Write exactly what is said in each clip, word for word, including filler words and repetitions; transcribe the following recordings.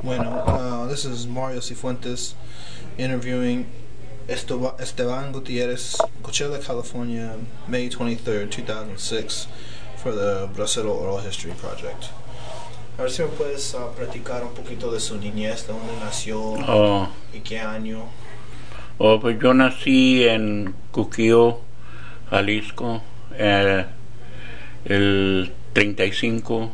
Bueno, uh, this is Mario Cifuentes interviewing Estoba- Esteban Gutierrez, Coachella, California, May twenty-third, two thousand six, for the Bracero Oral History Project. A ver si me puedes uh, platicar un poquito de su niñez, de dónde nació Oh, y qué año. oh, pues yo nací en Cuquío, Jalisco, eh, el treinta y cinco.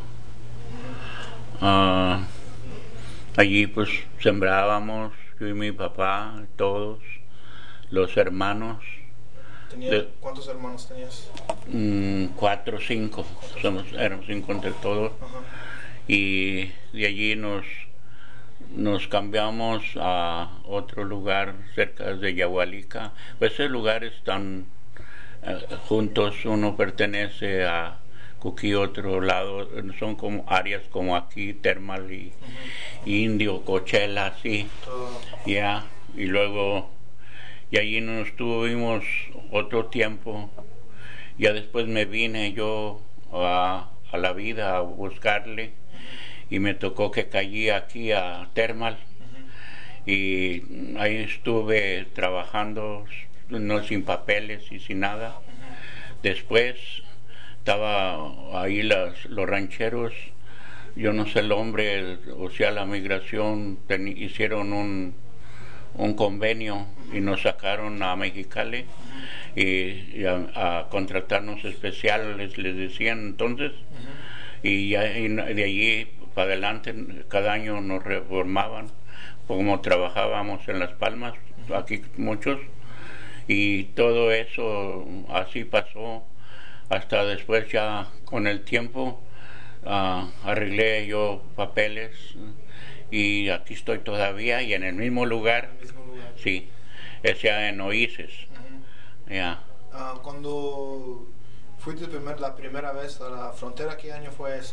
Uh, allí pues sembrábamos, yo y mi papá, todos, los hermanos, Tenía, de, ¿Cuántos hermanos tenías? mm, cuatro o cinco, somos, éramos cinco entre todos, Ajá. y de allí nos, nos cambiamos a otro lugar cerca de Yahualica. Pues esos lugares están eh, juntos, uno pertenece a Cuquí, otro lado, son como áreas como aquí, Termal y uh-huh. Indio, Coachella, así, ya, yeah. Y luego, y allí nos estuvimos otro tiempo, ya después me vine yo a, a la vida a buscarle, y me tocó que caí aquí a Termal, uh-huh. Y ahí estuve trabajando, no sin papeles y sin nada. Uh-huh. Después estaba ahí las, los rancheros, yo no sé el hombre, o sea la migración, ten, hicieron un, un convenio y nos sacaron a Mexicali y, y a, a contratarnos especiales, les decían entonces, uh-huh. y, ya, y de allí para adelante cada año nos reformaban, como trabajábamos en Las Palmas, aquí muchos, y todo eso así pasó. Hasta después ya con el tiempo uh, arreglé yo papeles y aquí estoy todavía y en el mismo lugar, ¿El mismo lugar? Sí, es ya en Oasis. Uh-huh. Yeah. Uh, cuando fuiste primer, la primera vez a la frontera, ¿qué año fue eso?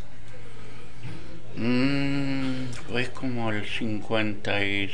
Mm, fue como el cincuenta y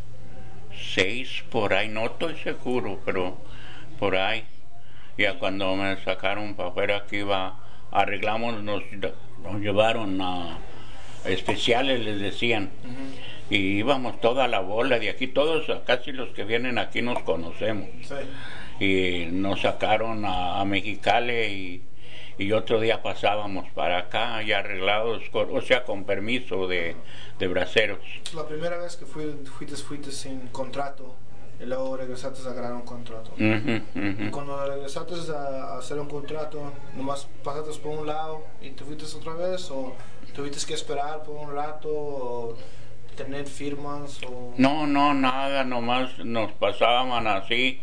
seis, por ahí, no estoy seguro, pero por ahí. Ya cuando me sacaron para afuera que iba, arreglamos, nos, nos llevaron a especiales, les decían, uh-huh. Y íbamos toda la bola de aquí, todos, casi los que vienen aquí nos conocemos, sí. Y nos sacaron a, a Mexicali y, y otro día pasábamos para acá ya arreglados, o sea, con permiso de, de braceros. La primera vez que fuiste, fuiste, fuiste sin contrato. Y luego regresaste a agarrar un contrato. Uh-huh, uh-huh. Y cuando regresaste a, a hacer un contrato, nomás pasaste por un lado y te fuiste otra vez, o tuviste que esperar por un rato, o tener firmas, o... No, no, nada, nomás nos pasaban así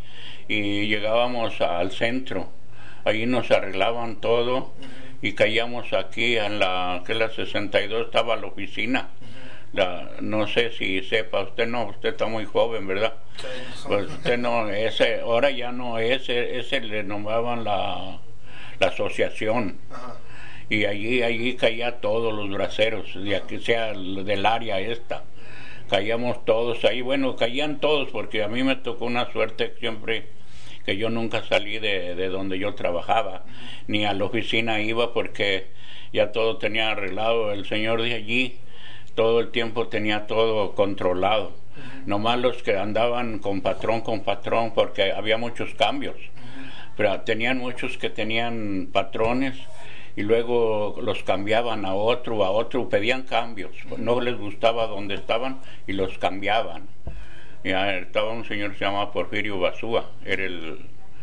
y llegábamos al centro. Allí nos arreglaban todo, uh-huh. Y caíamos aquí en la, que la sesenta y dos estaba la oficina. La, no sé si sepa, usted no, usted está muy joven, ¿verdad? Sí. Pues usted no, ese, ahora ya no, ese, ese le nombraban la, la asociación. Ajá. Y allí, allí caía todos los braceros, de aquí sea del área esta, caíamos todos ahí, bueno, caían todos porque a mí me tocó una suerte siempre que yo nunca salí de, de donde yo trabajaba, ni a la oficina iba porque ya todo tenía arreglado, el señor de allí todo el tiempo tenía todo controlado. Uh-huh. Nomás los que andaban con patrón con patrón, porque había muchos cambios. Uh-huh. Pero tenían muchos que tenían patrones y luego los cambiaban a otro, a otro, pedían cambios. Uh-huh. No les gustaba donde estaban y los cambiaban. Ya estaba un señor que se llamaba Porfirio Basúa, era el,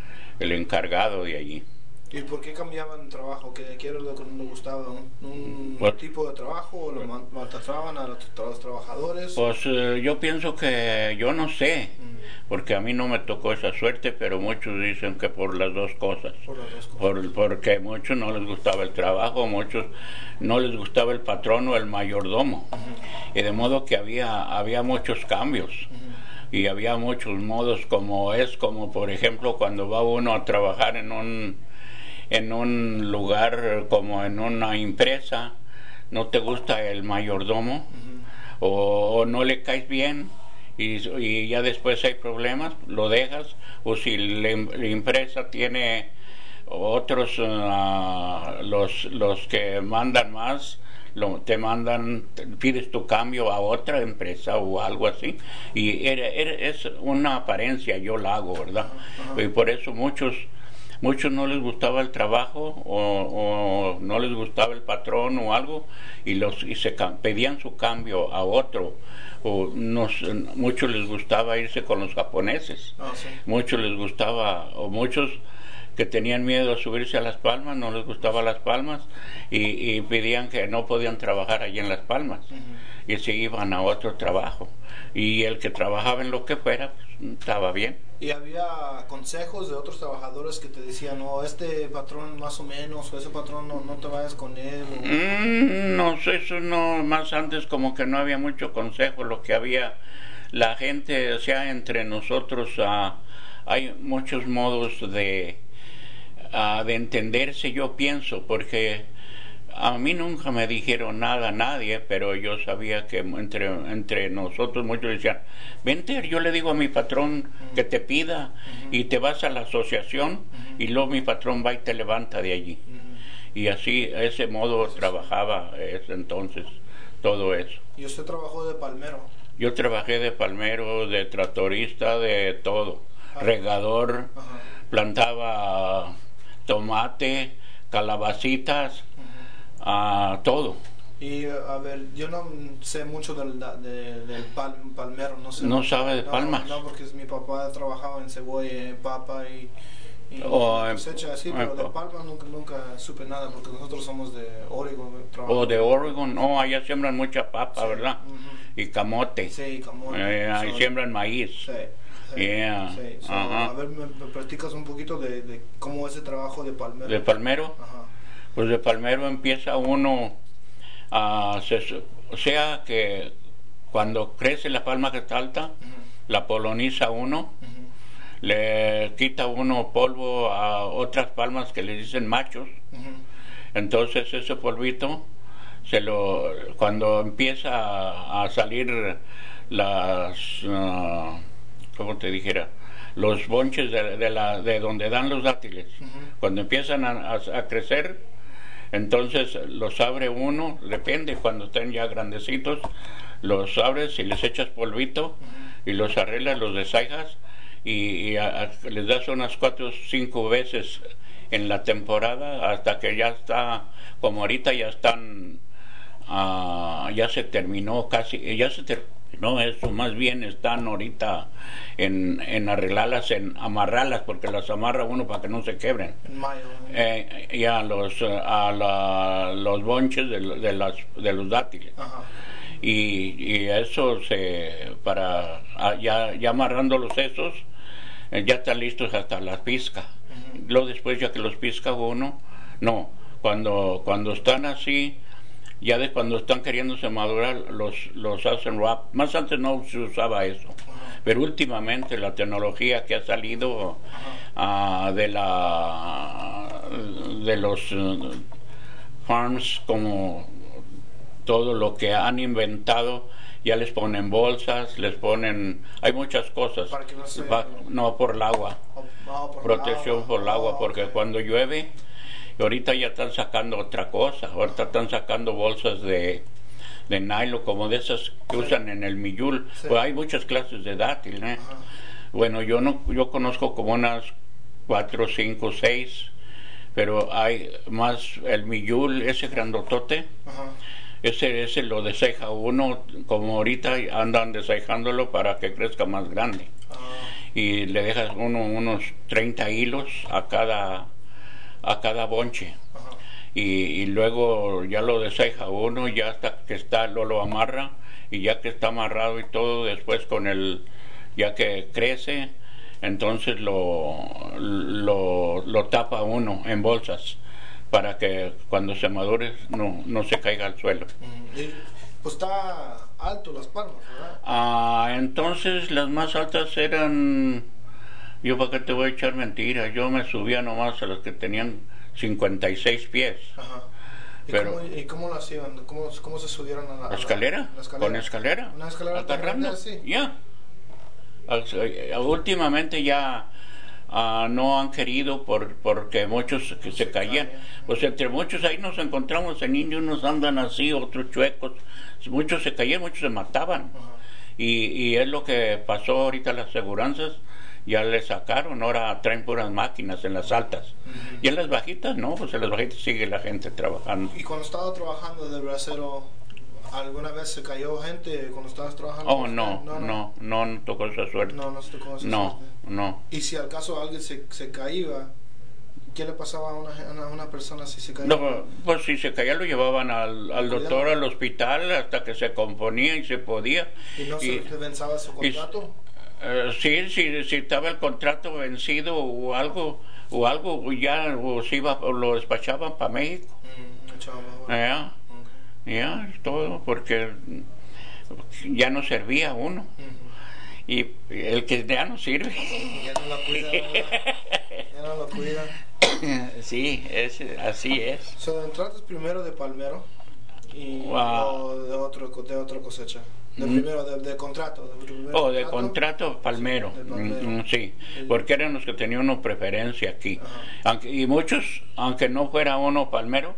el encargado de allí. ¿Y por qué cambiaban de trabajo? ¿Qué, qué era lo que no les gustaba? ¿Un, un pues, tipo de trabajo? ¿O lo maltrataban a los, a los trabajadores? Pues eh, yo pienso que, yo no sé, mm. porque a mí no me tocó esa suerte, pero muchos dicen que por las dos cosas. Por las dos cosas. Por, porque a muchos no les gustaba el trabajo, muchos no les gustaba el patrón o el mayordomo. Uh-huh. Y de modo que había, había muchos cambios. Uh-huh. Y había muchos modos, como es, como por ejemplo cuando va uno a trabajar en un... en un lugar como en una empresa, no te gusta el mayordomo, uh-huh. o, o no le caes bien y, y ya después hay problemas, lo dejas, o si la, la empresa tiene otros, uh, los, los que mandan más, lo, te mandan, pides tu cambio a otra empresa o algo así, y era, era, es una apariencia, yo la hago, ¿verdad? Uh-huh. Y por eso muchos muchos no les gustaba el trabajo o, o no les gustaba el patrón o algo, y los y se pedían su cambio a otro. O nos, muchos les gustaba irse con los japoneses, oh, sí. Muchos les gustaba, o muchos que tenían miedo a subirse a Las Palmas, no les gustaba Las Palmas, y, y pedían que no podían trabajar allí en Las Palmas, uh-huh. Y se iban a otro trabajo, y el que trabajaba en lo que fuera, pues, estaba bien. ¿Y había consejos de otros trabajadores que te decían, no, este patrón más o menos, o ese patrón no, no te vayas con él? O... Mm, no sé, eso no, más antes como que no había mucho consejo, lo que había, la gente, o sea, entre nosotros, uh, hay muchos modos de, uh, de entenderse, yo pienso, porque a mí nunca me dijeron nada, nadie, pero yo sabía que entre, entre nosotros muchos decían, vente, yo le digo a mi patrón uh-huh. que te pida, uh-huh. y te vas a la asociación, uh-huh. y luego mi patrón va y te levanta de allí. Uh-huh. Y así, de ese modo eso trabajaba sí. ese entonces todo eso. ¿Y usted trabajó de palmero? Yo trabajé de palmero, de tractorista, de todo, uh-huh. regador, uh-huh. plantaba tomate, calabacitas, a todo. Y a ver, yo no sé mucho del, de, del pal, palmero, no sé. ¿No sabe de no, palmas? No, porque mi papá trabajaba en cebolla, en papa y, y o cosecha así, pero de palmas nunca, nunca supe nada, porque nosotros somos de Oregon. O de Oregon, no, allá siembran mucha papa, sí. ¿verdad? Uh-huh. Y camote. Sí, camote. Eh, ahí so, siembran maíz. Sí. Sí, yeah. sí. So, a ver, me, me platicas un poquito de, de cómo es ese trabajo de palmero. ¿De palmero? Ajá. Pues de palmero empieza uno a, se, o sea que cuando crece la palma que está alta, uh-huh. la poloniza uno, uh-huh. le quita uno polvo a otras palmas que le dicen machos, uh-huh. entonces ese polvito, se lo cuando empieza a, a salir las, uh, ¿cómo te dijera? Los bonches de, de, la, de donde dan los dátiles, uh-huh. cuando empiezan a, a, a crecer, entonces los abre uno, depende, cuando estén ya grandecitos, los abres y les echas polvito, uh-huh. y los arreglas, los deshagas, y, y a, a, les das unas cuatro o cinco veces en la temporada hasta que ya está, como ahorita ya están, uh, ya se terminó casi, ya se terminó. No, eso más bien están ahorita en, en arreglarlas, en amarrarlas, porque las amarra uno para que no se quebren. En mayo. Eh, y a los, a la, los bonches de, de, las, de los dátiles. Ajá. Y, y eso se, para, ya, ya amarrando los esos, eh, ya están listos hasta las pizcas. Uh-huh. Luego después ya que los pisca uno, no, cuando, cuando están así, ya de cuando están queriéndose madurar, los, los hacen wrap. Más antes no se usaba eso, uh-huh. pero últimamente la tecnología que ha salido uh-huh. uh, de la de los uh, farms, como todo lo que han inventado, ya les ponen bolsas, les ponen, hay muchas cosas. Para que no, se... Va, no por el agua, oh, oh, por protección el agua. por el agua, oh, porque okay. cuando llueve, y ahorita ya están sacando otra cosa, ahorita están sacando bolsas de, de nylon, como de esas que sí. usan en el millul. Sí. Pues hay muchas clases de dátil, ¿eh? Bueno, yo no, yo conozco como unas cuatro, cinco, seis, pero hay más el millul, ese grandotote. Ajá. Ese, ese lo deseja uno, como ahorita andan desejándolo para que crezca más grande. Ah. Y le dejas uno unos treinta hilos a cada a cada bonche. Ajá. Y, y luego ya lo deseja uno, ya hasta que está, lo, lo amarra, y ya que está amarrado y todo, después con el, ya que crece, entonces lo, lo, lo tapa uno en bolsas, para que cuando se madure no, no se caiga al suelo. Y, pues está alto las palmas, ¿verdad? Ah, entonces las más altas eran, yo para qué te voy a echar mentiras, yo me subía nomás a las que tenían cincuenta y seis pies. Ajá. ¿Y, pero, cómo, ¿y cómo lo hacían? ¿Cómo, cómo se subieron a la, a ¿escalera? La, la escalera? Con escalera. ¿Una escalera agarrando? Así? Ya. Yeah. Últimamente ya uh, no han querido por porque muchos que se, se caían. Cae. Pues entre muchos ahí nos encontramos en indios, unos andan así, otros chuecos. Muchos se caían, muchos se mataban. Uh-huh. y, y es lo que pasó ahorita las aseguranzas. Ya le sacaron, ahora traen puras máquinas en las altas. Uh-huh. Y en las bajitas no, pues en las bajitas sigue la gente trabajando. ¿Y cuando estaba trabajando de bracero, alguna vez se cayó gente cuando estabas trabajando? Oh, no, no, no, no, no tocó esa suerte. No, no se tocó esa no, suerte. No. ¿Y si al caso alguien se, se caía, qué le pasaba a una, a una persona si se caía? No, pues si se caía lo llevaban al, al doctor, al hospital, hasta que se componía y se podía. ¿Y no y, se vencaba su contrato? Y, Uh, sí, sí, si estaba el contrato vencido o algo, o algo ya o se iba, o lo despachaban para México. Mm, ya, okay. ya, todo, porque ya no servía uno. Uh-huh. Y el que ya no sirve. Ya no lo cuida, ya no lo cuida. Sí, es, así es. So, entraste primero de palmero y wow. de otro de otra cosecha. De primero, de, de contrato. De primero oh, de contrato, palmero. Sí, palmero. Mm, sí, porque eran los que tenían una preferencia aquí. Aunque, y muchos, aunque no fuera uno palmero,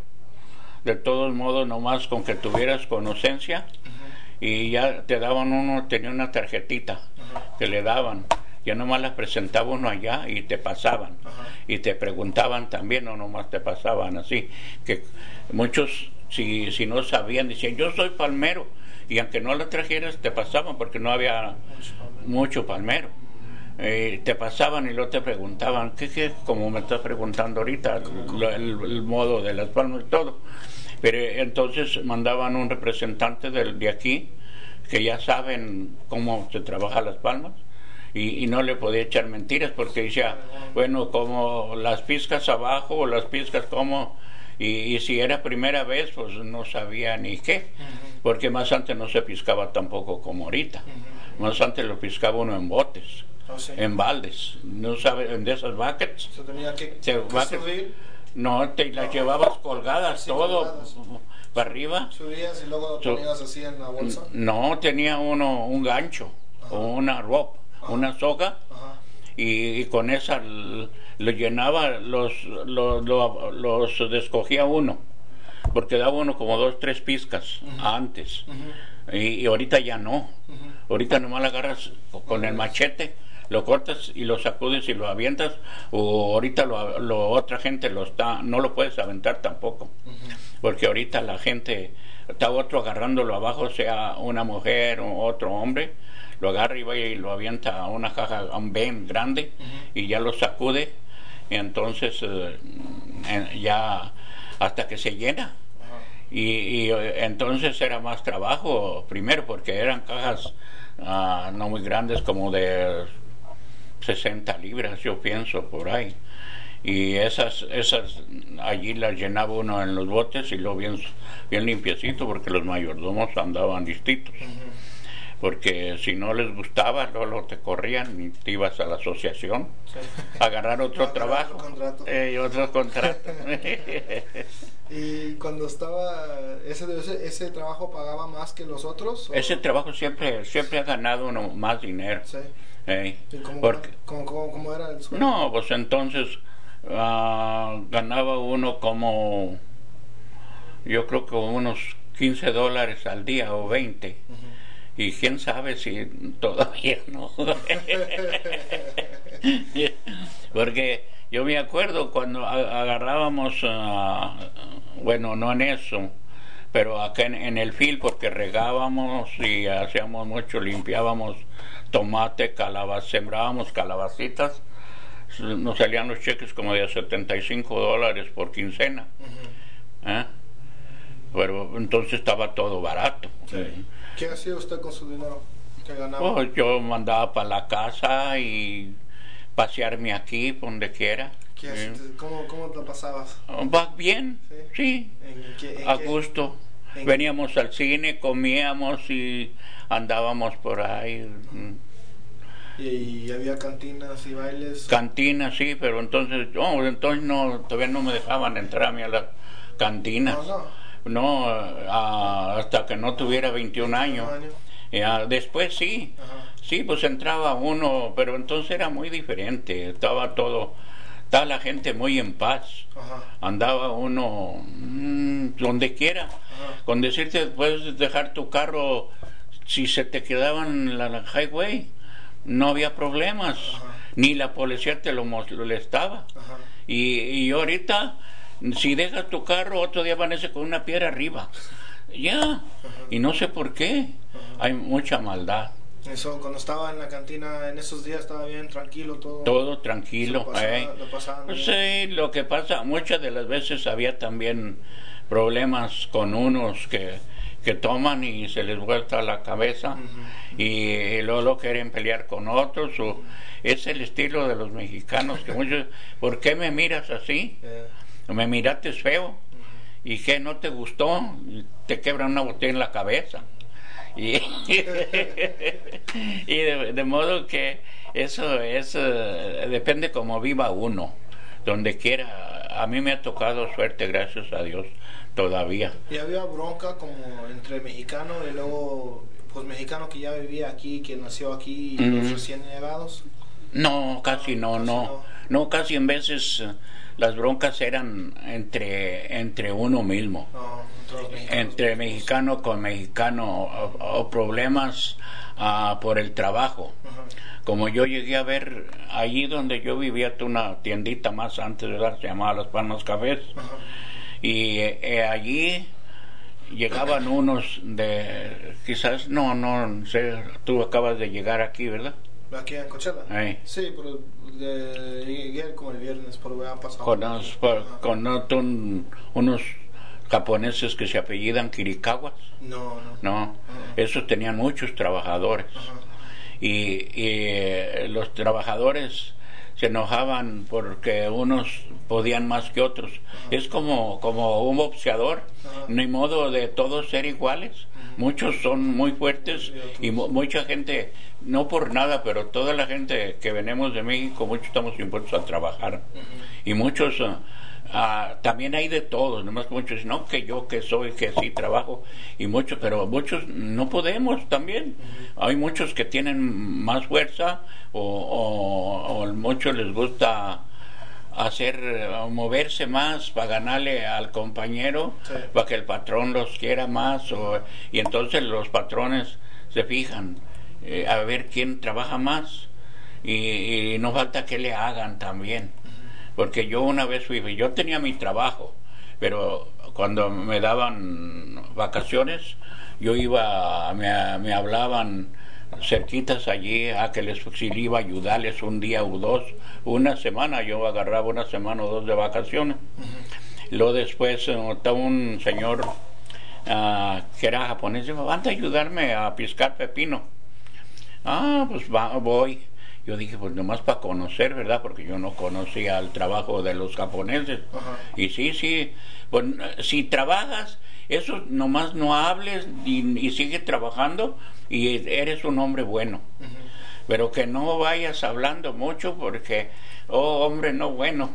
de todos modos, nomás con que tuvieras conocencia, uh-huh. y ya te daban uno, tenía una tarjetita uh-huh. que le daban. Ya nomás la presentaba uno allá y te pasaban. Uh-huh. Y te preguntaban también, o nomás te pasaban así. Que muchos, si, si no sabían, decían, yo soy palmero. Y aunque no la trajeras, te pasaban porque no había mucho palmero. Eh, te pasaban y luego te preguntaban, ¿qué, qué? Como me estás preguntando ahorita, lo, el, el modo de las palmas y todo. Pero entonces mandaban un representante de, de aquí, que ya saben cómo se trabaja las palmas, y, y no le podía echar mentiras porque decía, bueno, como las pizcas abajo o las pizcas como... Y, y si era primera vez, pues no sabía ni qué, uh-huh. porque más antes no se piscaba tampoco como ahorita. Uh-huh. Más antes lo piscaba uno en botes, oh, sí. en baldes, no sabe, en de esas buckets. ¿Se tenía que, se, que buckets, subir? No, te las no. llevabas colgadas, sí, todo colgadas. Para arriba. ¿Subías y luego lo ponías so, así en la bolsa? No, tenía uno un gancho, uh-huh. o una rope, uh-huh. una soga, uh-huh. y, y con esa... lo llenaba, los, los, los, los descogía uno, porque daba uno como dos, tres pizcas uh-huh. antes, uh-huh. y, y ahorita ya no, uh-huh. ahorita nomás la agarras con el machete, lo cortas y lo sacudes y lo avientas, o ahorita lo, lo otra gente lo está, no lo puedes aventar tampoco, uh-huh. porque ahorita la gente está otro agarrándolo abajo, sea una mujer o otro hombre, lo agarra y va y lo avienta a una caja, a un bin grande, uh-huh. y ya lo sacude. Y entonces eh, ya hasta que se llena. Uh-huh. y, y entonces era más trabajo primero porque eran cajas uh, no muy grandes, como de sesenta libras, yo pienso, por ahí, y esas esas allí las llenaba uno en los botes y luego bien, bien limpiecito, porque los mayordomos andaban distintos. Uh-huh. Porque si no les gustaba, luego te corrían y te ibas a la asociación, sí. a agarrar otro no, trabajo, otro contrato. Eh, otro contrato. ¿Y cuando estaba, ese, ese, ese trabajo pagaba más que los otros? ¿O? Ese trabajo siempre siempre ha ganado uno más dinero. Sí. Eh, ¿Y cómo, porque, cómo, cómo, cómo era el sueldo? No, pues entonces uh, ganaba uno como, yo creo que unos quince dólares al día o veinte. Uh-huh. Y quién sabe si todavía no. Porque yo me acuerdo cuando agarrábamos, uh, bueno, no en eso, pero acá en, en el field, porque regábamos y hacíamos mucho, limpiábamos tomate, calabaza, sembrábamos calabacitas, nos salían los cheques como de setenta y cinco dólares por quincena. Uh-huh. ¿Eh? Pero entonces estaba todo barato. Sí. ¿Qué hacía usted con su dinero que ganaba? Pues yo mandaba para la casa y pasearme aquí, por donde quiera. ¿Qué ¿Sí? ¿Cómo, ¿Cómo te pasabas? Va bien, sí, sí. ¿En qué, en a qué? gusto. ¿En Veníamos al cine, comíamos y andábamos por ahí. ¿Y, y había cantinas y bailes? Cantinas, sí, pero entonces, oh, entonces no, todavía no me dejaban entrar a mí a las cantinas. No, no. No, uh, hasta que no tuviera veintiún años. Ya, después sí, Ajá. sí, pues entraba uno, pero entonces era muy diferente, estaba todo, estaba la gente muy en paz, Ajá. andaba uno mmm, donde quiera, Ajá. con decirte puedes dejar tu carro si se te quedaba en la, la highway, no había problemas, Ajá. ni la policía te lo molestaba. Ajá. Y, y ahorita, si dejas tu carro, otro día amanece con una piedra arriba. Ya, Ajá. y no sé por qué, Ajá. hay mucha maldad. Eso, cuando estaba en la cantina en esos días estaba bien tranquilo todo. Todo Se tranquilo. lo pasaba, eh. lo pasaban Pues bien. sí, lo que pasa, muchas de las veces había también problemas con unos que, que toman y se les vuelta la cabeza Ujú. y, y luego lo quieren pelear con otros. O, es el estilo de los mexicanos que muchos, ¿por qué me miras así? Yeah. Me miraste feo. Ujú. ¿Y qué no te gustó? Y te quebran una botella en la cabeza. Y, y de, de modo que eso es, uh, depende cómo viva uno, donde quiera. A mí me ha tocado suerte, gracias a Dios, todavía. Y había bronca como entre mexicano y luego, pues mexicano que ya vivía aquí, que nació aquí y los Mm. recién llegados. No, casi no, Casi no. no. No, casi en veces uh, las broncas eran entre, entre uno mismo. No, entre los mexicanos. Entre mexicano con mexicano o, o problemas uh, por el trabajo. Ajá. Como yo llegué a ver allí donde yo vivía, una tiendita más antes, ¿verdad? Se llamaba Las Palmas Cafés. Ajá. Y eh, allí llegaban unos de, quizás, no, no sé, tú acabas de llegar aquí, ¿verdad? Aquí en Coachella. Ahí. Sí, pero de, llegué como el viernes, pero me han pasado. Con, unos, Ajá. con un- unos japoneses que se apellidan Kirikawas. No, no. No, Ajá. esos tenían muchos trabajadores. Ajá. Y, y eh, los trabajadores se enojaban porque unos podían más que otros. Ajá. Es como, como un boxeador, Ajá. no hay modo de todos ser iguales. Ujú. Muchos son muy fuertes Sí, otros. y mu- mucha gente, no por nada, pero toda la gente que venimos de México, muchos estamos impuestos a trabajar. Ujú. Y muchos, ah, ah, también hay de todos, nomás que muchos dicen, no, que yo que soy, que sí trabajo, y muchos, pero muchos no podemos también. Ujú. Hay muchos que tienen más fuerza o, o, o muchos les gusta hacer, eh, moverse más para ganarle al compañero, Sí. para que el patrón los quiera más, o, y entonces los patrones se fijan eh, a ver quién trabaja más y, y no falta que le hagan también. Porque yo una vez fui, yo tenía mi trabajo, pero cuando me daban vacaciones, yo iba, me, me hablaban cerquitas allí a que les si le iba a ayudarles un día o dos, una semana, yo agarraba una semana o dos de vacaciones. Ujú. Luego después eh, estaba un señor ah, que era japonés, dijo, van a ayudarme a piscar pepino. Ah, pues va, voy. Yo dije, pues nomás para conocer, ¿verdad? Porque yo no conocía el trabajo de los japoneses. Ajá. Y sí, sí, pues si trabajas, eso nomás no hables y, y sigue trabajando y eres un hombre bueno. Ujú. Pero que no vayas hablando mucho porque, oh, hombre, no bueno.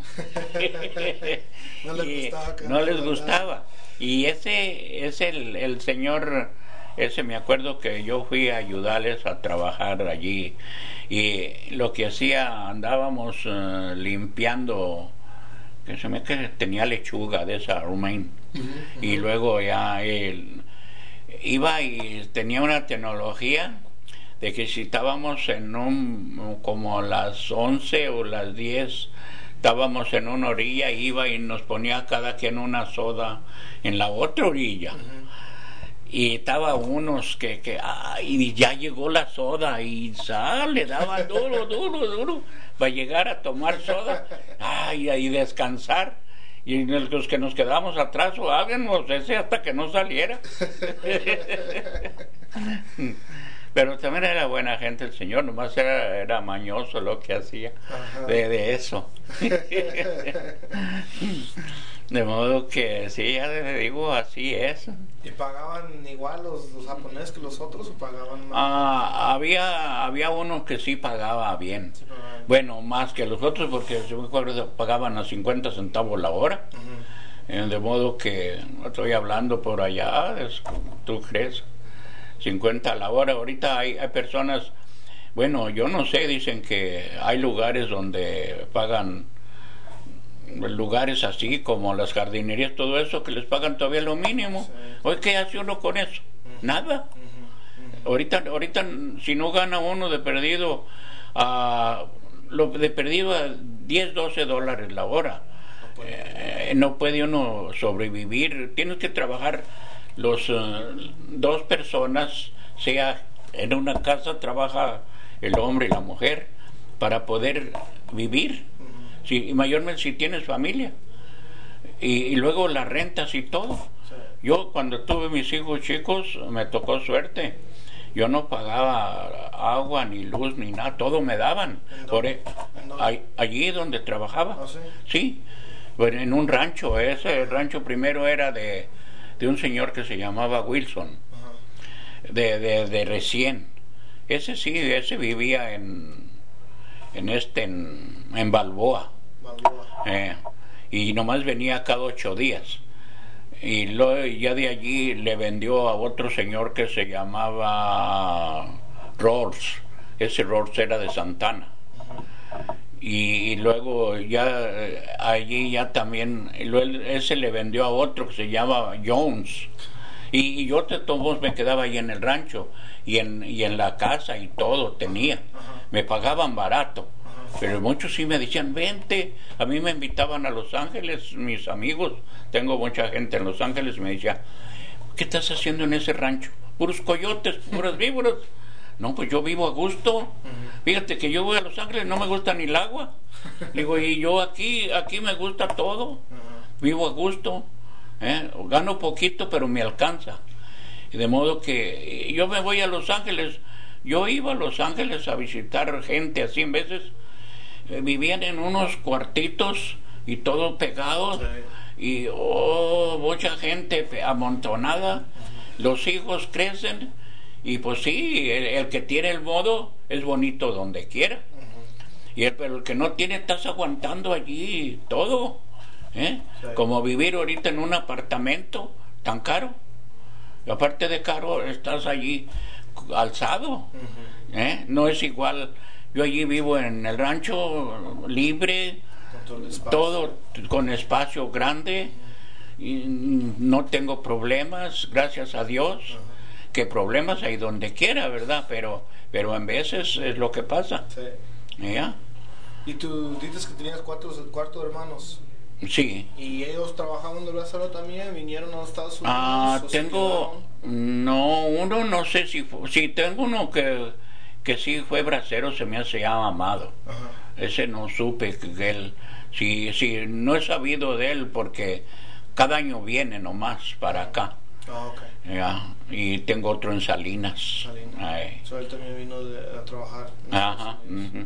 No les Y gustaba que no les hablara. gustaba. Y ese es el, el señor, ese me acuerdo que yo fui a ayudarles a trabajar allí. Y lo que hacía, andábamos eh, limpiando, que se me que tenía lechuga de esa romaine. Ujú. Y Ujú. luego ya él iba y tenía una tecnología de que si estábamos en un, como las once o las diez, estábamos en una orilla, iba y nos ponía cada quien una soda en la otra orilla. Ujú. Y estaba unos que, que ay, ya llegó la soda y sal, le daban duro, duro, duro, para llegar a tomar soda, ay, y descansar. Y los que nos quedamos atrás o alguien nos ese hasta que no saliera. Pero también era buena gente el señor, nomás era, era mañoso lo que hacía de, de eso. De modo que sí, ya le digo, así es. ¿Y pagaban igual los, los japoneses que los otros o pagaban más? Ah, había, había uno que sí pagaba bien. Sí, pagaban. Bueno, más que los otros porque si me acuerdo pagaban a cincuenta centavos la hora. Ujú. Eh, De modo que no estoy hablando por allá, es- ¿tú crees? cincuenta a la hora. Ahorita hay, hay personas, bueno, yo no sé, dicen que hay lugares donde pagan, lugares así como las jardinerías, todo eso, que les pagan todavía lo mínimo. Sí. Oye, ¿qué hace uno con eso? Uh-huh. Nada. Uh-huh. Uh-huh. Ahorita, ahorita si no gana uno de perdido, uh, lo de perdido a diez, doce dólares la hora. No puede, eh, no puede uno sobrevivir. Tienes que trabajar los uh, dos personas, sea en una casa trabaja el hombre y la mujer para poder vivir. Uh-huh. Si, y mayormente si tienes familia. Y, y luego las rentas y todo. Sí. Yo cuando tuve mis hijos chicos me tocó suerte. Yo no pagaba agua, ni luz, ni nada, todo me daban. Por, a, allí donde trabajaba. ¿Ah, sí? Sí, bueno, en un rancho. Ese rancho primero era de, de un señor que se llamaba Wilson, uh-huh. de, de, de recién. Ese sí, ese vivía en, en este, en, en Balboa. Balboa. Eh, y nomás venía cada ocho días. Y lo, ya de allí le vendió a otro señor que se llamaba Rolls. Ese Rolls era de Santana. Uh-huh. Y, y luego ya allí ya también, y luego ese le vendió a otro que se llama Jones. Y, y yo de todos me quedaba ahí en el rancho y en, y en la casa y todo tenía. Uh-huh. Me pagaban barato. Pero muchos sí me decían, vente. A mí me invitaban a Los Ángeles, mis amigos. Tengo mucha gente en Los Ángeles. Me decía, ¿qué estás haciendo en ese rancho? Puros coyotes, puras víboras. No, pues yo vivo a gusto. Uh-huh. Fíjate que yo voy a Los Ángeles, no me gusta ni el agua. Digo, y yo aquí, aquí me gusta todo. Uh-huh. Vivo a gusto. ¿eh? Gano poquito, pero me alcanza. Y de modo que yo me voy a Los Ángeles. Yo iba a Los Ángeles a visitar gente así en veces. Vivían en unos cuartitos y todo pegado. Sí. Y oh, mucha gente amontonada. Uh-huh. Los hijos crecen y pues sí, el, el que tiene el modo es bonito donde quiera. Uh-huh. Y el, pero el que no tiene, estás aguantando allí todo. ¿eh? Sí. Como vivir ahorita en un apartamento tan caro. Y aparte de caro, estás allí alzado. Uh-huh. ¿eh? No es igual. Yo allí vivo en el rancho libre, con todo, todo con espacio grande, uh-huh. y no tengo problemas, gracias a Dios. Uh-huh. Que problemas hay donde quiera, ¿verdad? Pero pero en veces es lo que pasa. Sí. ¿Ya? ¿Y tú dices que tenías cuatro, cuatro hermanos? Sí. ¿Y ellos trabajaban en Bracero también? ¿Vinieron a los Estados Unidos? Ah, tengo... No, uno no sé si... Sí, tengo uno que... que sí fue bracero, se me hace llama Amado. Uh-huh. Ese no supe que él, sí, sí, no he sabido de él porque cada año viene nomás para acá. Oh, okay. Ya, y tengo otro en Salinas. Salinas. So, él también vino de, a trabajar. Ajá. Uh-huh.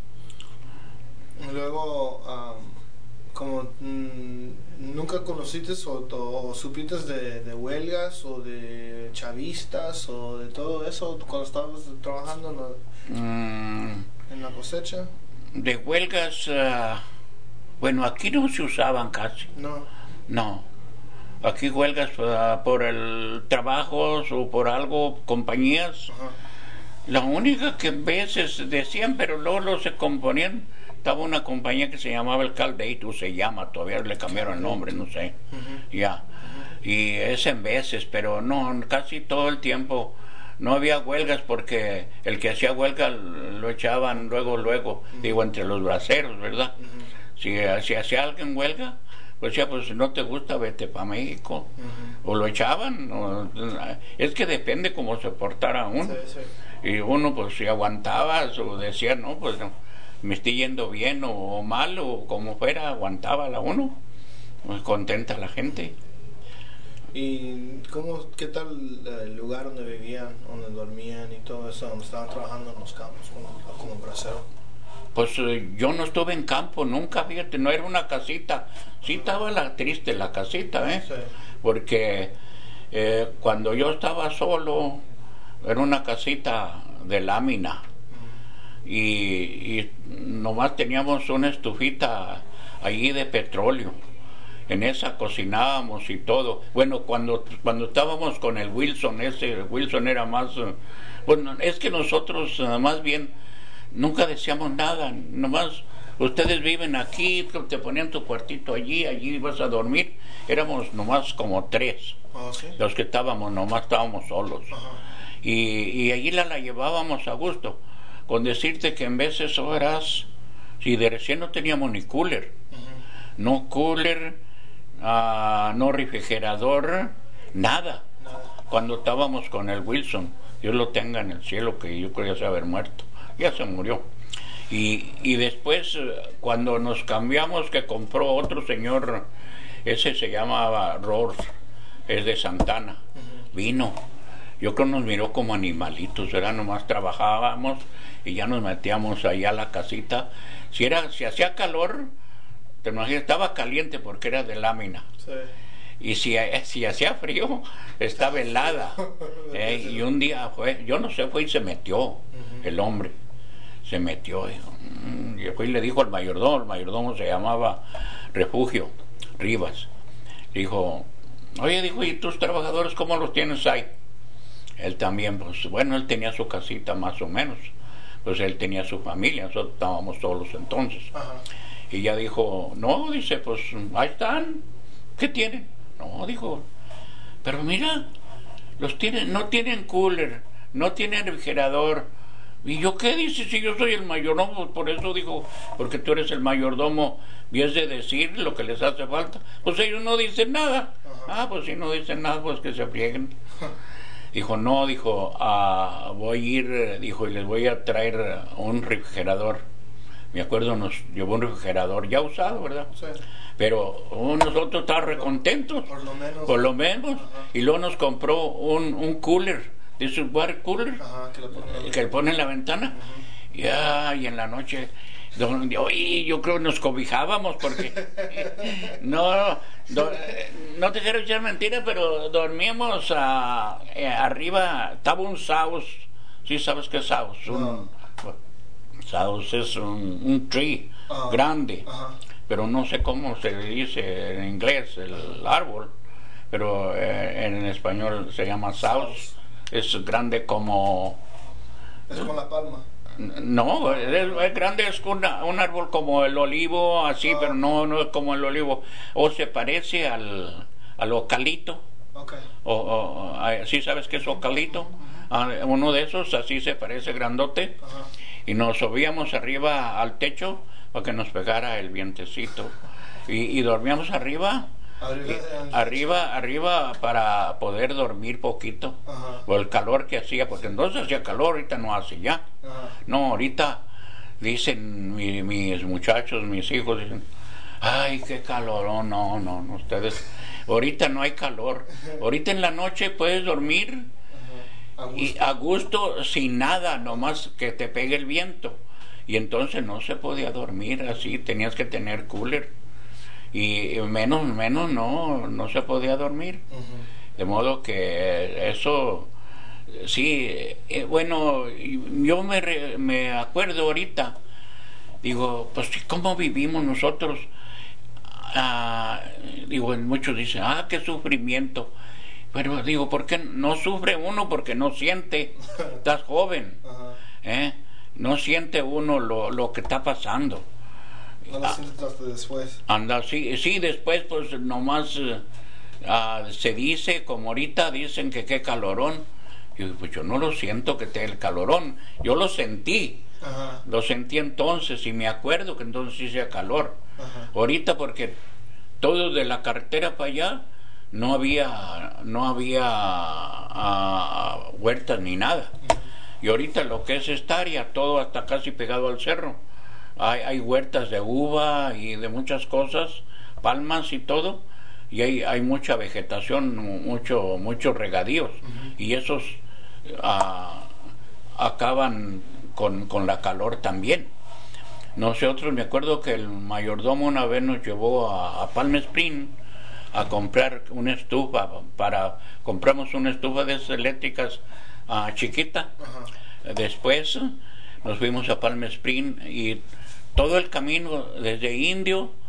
Luego, um, como mm, nunca conociste o, o, o supiste de, de huelgas o de chavistas o de todo eso cuando estabas trabajando en la, mm, en la cosecha. De huelgas, uh, bueno, aquí no se usaban casi. No. No. Aquí huelgas uh, por el trabajo o por algo, compañías. Uh-huh. La única que a veces decían, pero luego lo se componían. Estaba una compañía que se llamaba el Caldeitu, se llama, todavía le cambiaron el nombre, no sé. Uh-huh. Ya. Uh-huh. Y es en veces, pero no, casi todo el tiempo no había huelgas porque el que hacía huelga lo echaban luego, luego, uh-huh. digo, entre los braceros, ¿verdad? Uh-huh. Si, si hacía alguien huelga, pues ya, pues no te gusta, vete para México. Uh-huh. O lo echaban, o, es que depende cómo se portara uno. Sí, sí. Y uno, pues si aguantabas o decía, no, pues no. Me estoy yendo bien o mal o como fuera, aguantaba la uno, muy contenta la gente. ¿Y cómo, qué tal el lugar donde vivían, donde dormían y todo eso, donde estaban trabajando en los campos como, como bracero? Pues eh, yo no estuve en campo nunca, fíjate, no era una casita, sí estaba la triste la casita, ¿eh? Sí. Porque eh, cuando yo estaba solo, era una casita de lámina. Y, y nomás teníamos una estufita allí de petróleo en esa cocinábamos y todo. Bueno, cuando cuando estábamos con el Wilson, ese Wilson era más, uh, bueno, es que nosotros uh, más bien nunca decíamos nada, nomás ustedes viven aquí, te ponían tu cuartito allí, allí vas a dormir. Éramos nomás como tres, Oh, ¿sí? los que estábamos, nomás estábamos solos. Ajá. Y, y allí la, la llevábamos a gusto, con decirte que en veces horas, si de recién no teníamos ni cooler, Ujú. no cooler, ah, no refrigerador, nada. Nada. Cuando estábamos con el Wilson, Dios lo tenga en el cielo, que yo creo ya se haber muerto, ya se murió. Y, y después, eh, cuando nos cambiamos, que compró otro señor, ese se llamaba Rolf, es de Santana, Ujú. vino. Yo creo nos miró como animalitos, era nomás trabajábamos y ya nos metíamos allá a la casita. Si era, si hacía calor, te imaginas, estaba caliente porque era de lámina. Sí. Y si, si hacía frío, estaba helada. Eh, y un día fue, yo no sé, fue y se metió, Ujú. el hombre. Se metió. Dijo, mm, y fue y le dijo al mayordomo, el mayordomo se llamaba Refugio Rivas. Dijo, oye, dijo, ¿y tus trabajadores cómo los tienes ahí? Él también, pues, bueno, él tenía su casita más o menos. Pues él tenía su familia, nosotros estábamos solos entonces. Ajá. Y ya dijo, no, dice, pues ahí están, ¿qué tienen? No, dijo, pero mira, los tienen, no tienen cooler, no tienen refrigerador. ¿Y yo qué dice? Si yo soy el mayordomo, por eso dijo, porque tú eres el mayordomo, y es de decir lo que les hace falta. Pues ellos no dicen nada. Ajá. Ah, pues si no dicen nada, pues que se frieguen. Dijo, no, dijo, ah, voy a ir, dijo, y les voy a traer un refrigerador. Me acuerdo, nos llevó un refrigerador ya usado, ¿verdad? Sí. Pero oh, nosotros estábamos recontentos, Por lo menos. por lo menos. Ajá. Y luego nos compró un, un cooler, de esos water cooler, Ajá, que lo ponen. que le pone en la ventana. Ujú. Y, ay, en la noche, donde, oye, yo creo que nos cobijábamos porque no, do, no te quiero echar mentira, pero dormíamos a, eh, arriba, estaba un saus, ¿sí sabes qué es saus? Un, No. saus es un, un tree Ajá. grande, Ajá. pero no sé cómo se dice en inglés el árbol, pero eh, en español se llama saus. Es grande como... Es con la palma. No, es, es grande, es una, un árbol como el olivo, así, Ah. pero no, no es como el olivo. O se parece al, al ocalito, Ok. o, o a- ¿sí sabes qué es ocalito? Ah, uno de esos, así se parece, grandote. Ajá. Y nos subíamos arriba al techo para que nos pegara el vientecito. Y, y dormíamos arriba. Arriba. de- Arriba, arriba para poder dormir poquito, Ajá. por el calor que hacía, porque entonces hacía calor, ahorita no hace ya. Ajá. No, ahorita dicen mi- mis muchachos, mis hijos, dicen, ay, qué calor, oh, no, no, no, ustedes, ahorita no hay calor, ahorita en la noche puedes dormir Ajá. A gusto. y a gusto sin nada, nomás que te pegue el viento. Y entonces no se podía dormir así, tenías que tener cooler. Y menos, menos no, no se podía dormir. Ujú. De modo que eso, sí, eh, bueno, yo me, re- me acuerdo ahorita, digo, pues ¿cómo vivimos nosotros? Ah, digo, muchos dicen, ah, qué sufrimiento. Pero digo, ¿por qué no sufre uno? Porque no siente, estás joven, Ajá. ¿eh? No siente uno lo, lo que está pasando. No lo Ah. sientes hasta después. Anda, sí, sí, después pues nomás eh, ah, se dice, como ahorita dicen que qué calorón. Yo, pues yo no lo siento que esté el calorón, yo lo sentí, Ajá. lo sentí entonces y me acuerdo que entonces sí hacía calor. Ajá. Ahorita porque todo de la carretera para allá no había, no había ah, huertas ni nada. Y ahorita lo que es esta área, todo hasta casi pegado al cerro. Hay, hay huertas de uva y de muchas cosas, palmas y todo, y hay, hay mucha vegetación, mucho, muchos regadíos, Ujú. y esos ah, acaban con, con la calor también. Nosotros, me acuerdo que el mayordomo una vez nos llevó a, a Palm Springs a comprar una estufa, para compramos una estufa de esas eléctricas ah, chiquita. Ajá. Después nos fuimos a Palm Springs y todo el camino desde Indio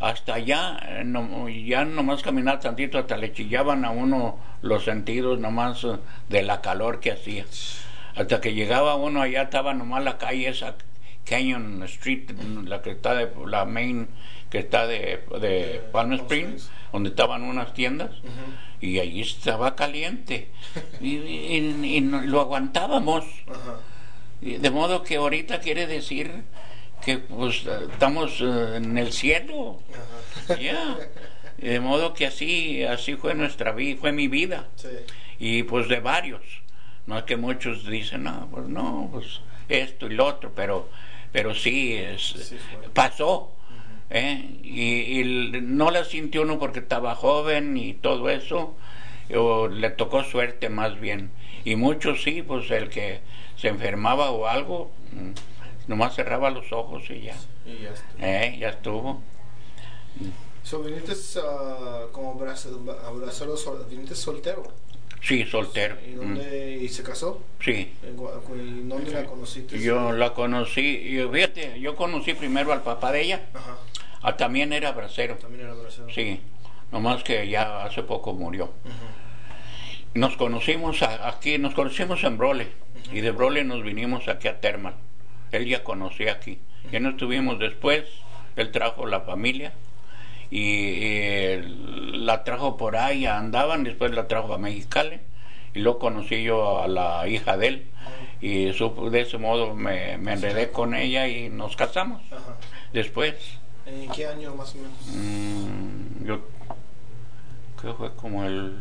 hasta allá, eh, no, ya nomás caminar tantito, hasta le chillaban a uno los sentidos nomás eh, de la calor que hacía. Hasta que llegaba uno allá, estaba nomás la calle esa, Canyon Street, la que está de, la main, que está de, de Palm Springs, donde estaban unas tiendas, uh-huh. y allí estaba caliente, y, y, y, y lo aguantábamos. Uh-huh. De modo que ahorita quiere decir que pues estamos uh, en el cielo, uh-huh. ya. Yeah. De modo que así, así fue nuestra vida, fue mi vida, sí. Y pues de varios. No es que muchos dicen, no, pues no, pues esto y lo otro, pero, pero sí, es, sí pasó. Uh-huh. ¿eh? Y, y no la sintió uno porque estaba joven y todo eso, o le tocó suerte más bien. Y muchos sí, pues el que se enfermaba o algo, nomás cerraba los ojos y ya. Y ya estuvo. ¿Eh? Ya estuvo. So, ¿viniste uh, como abrazador, viniste soltero? Sí, soltero. ¿Y dónde mm. y se casó? Sí. ¿Y dónde sí. la conociste? Yo la conocí, yo, fíjate, yo conocí primero al papá de ella. Ajá. Ah, también era bracero. También era bracero. Sí, nomás que ya hace poco murió. Uh-huh. Nos conocimos a, aquí, nos conocimos en Brole, uh-huh. y de Brole nos vinimos aquí a Thermal. Él ya conocía aquí. Uh-huh. Ya no estuvimos después, él trajo la familia. Y, y la trajo por ahí, andaban, después la trajo a Mexicali, y luego conocí yo a la hija de él, y su, de ese modo me, me enredé con ella y nos casamos. Ajá. Después. ¿En qué año más o menos? Mmm, yo creo que fue como el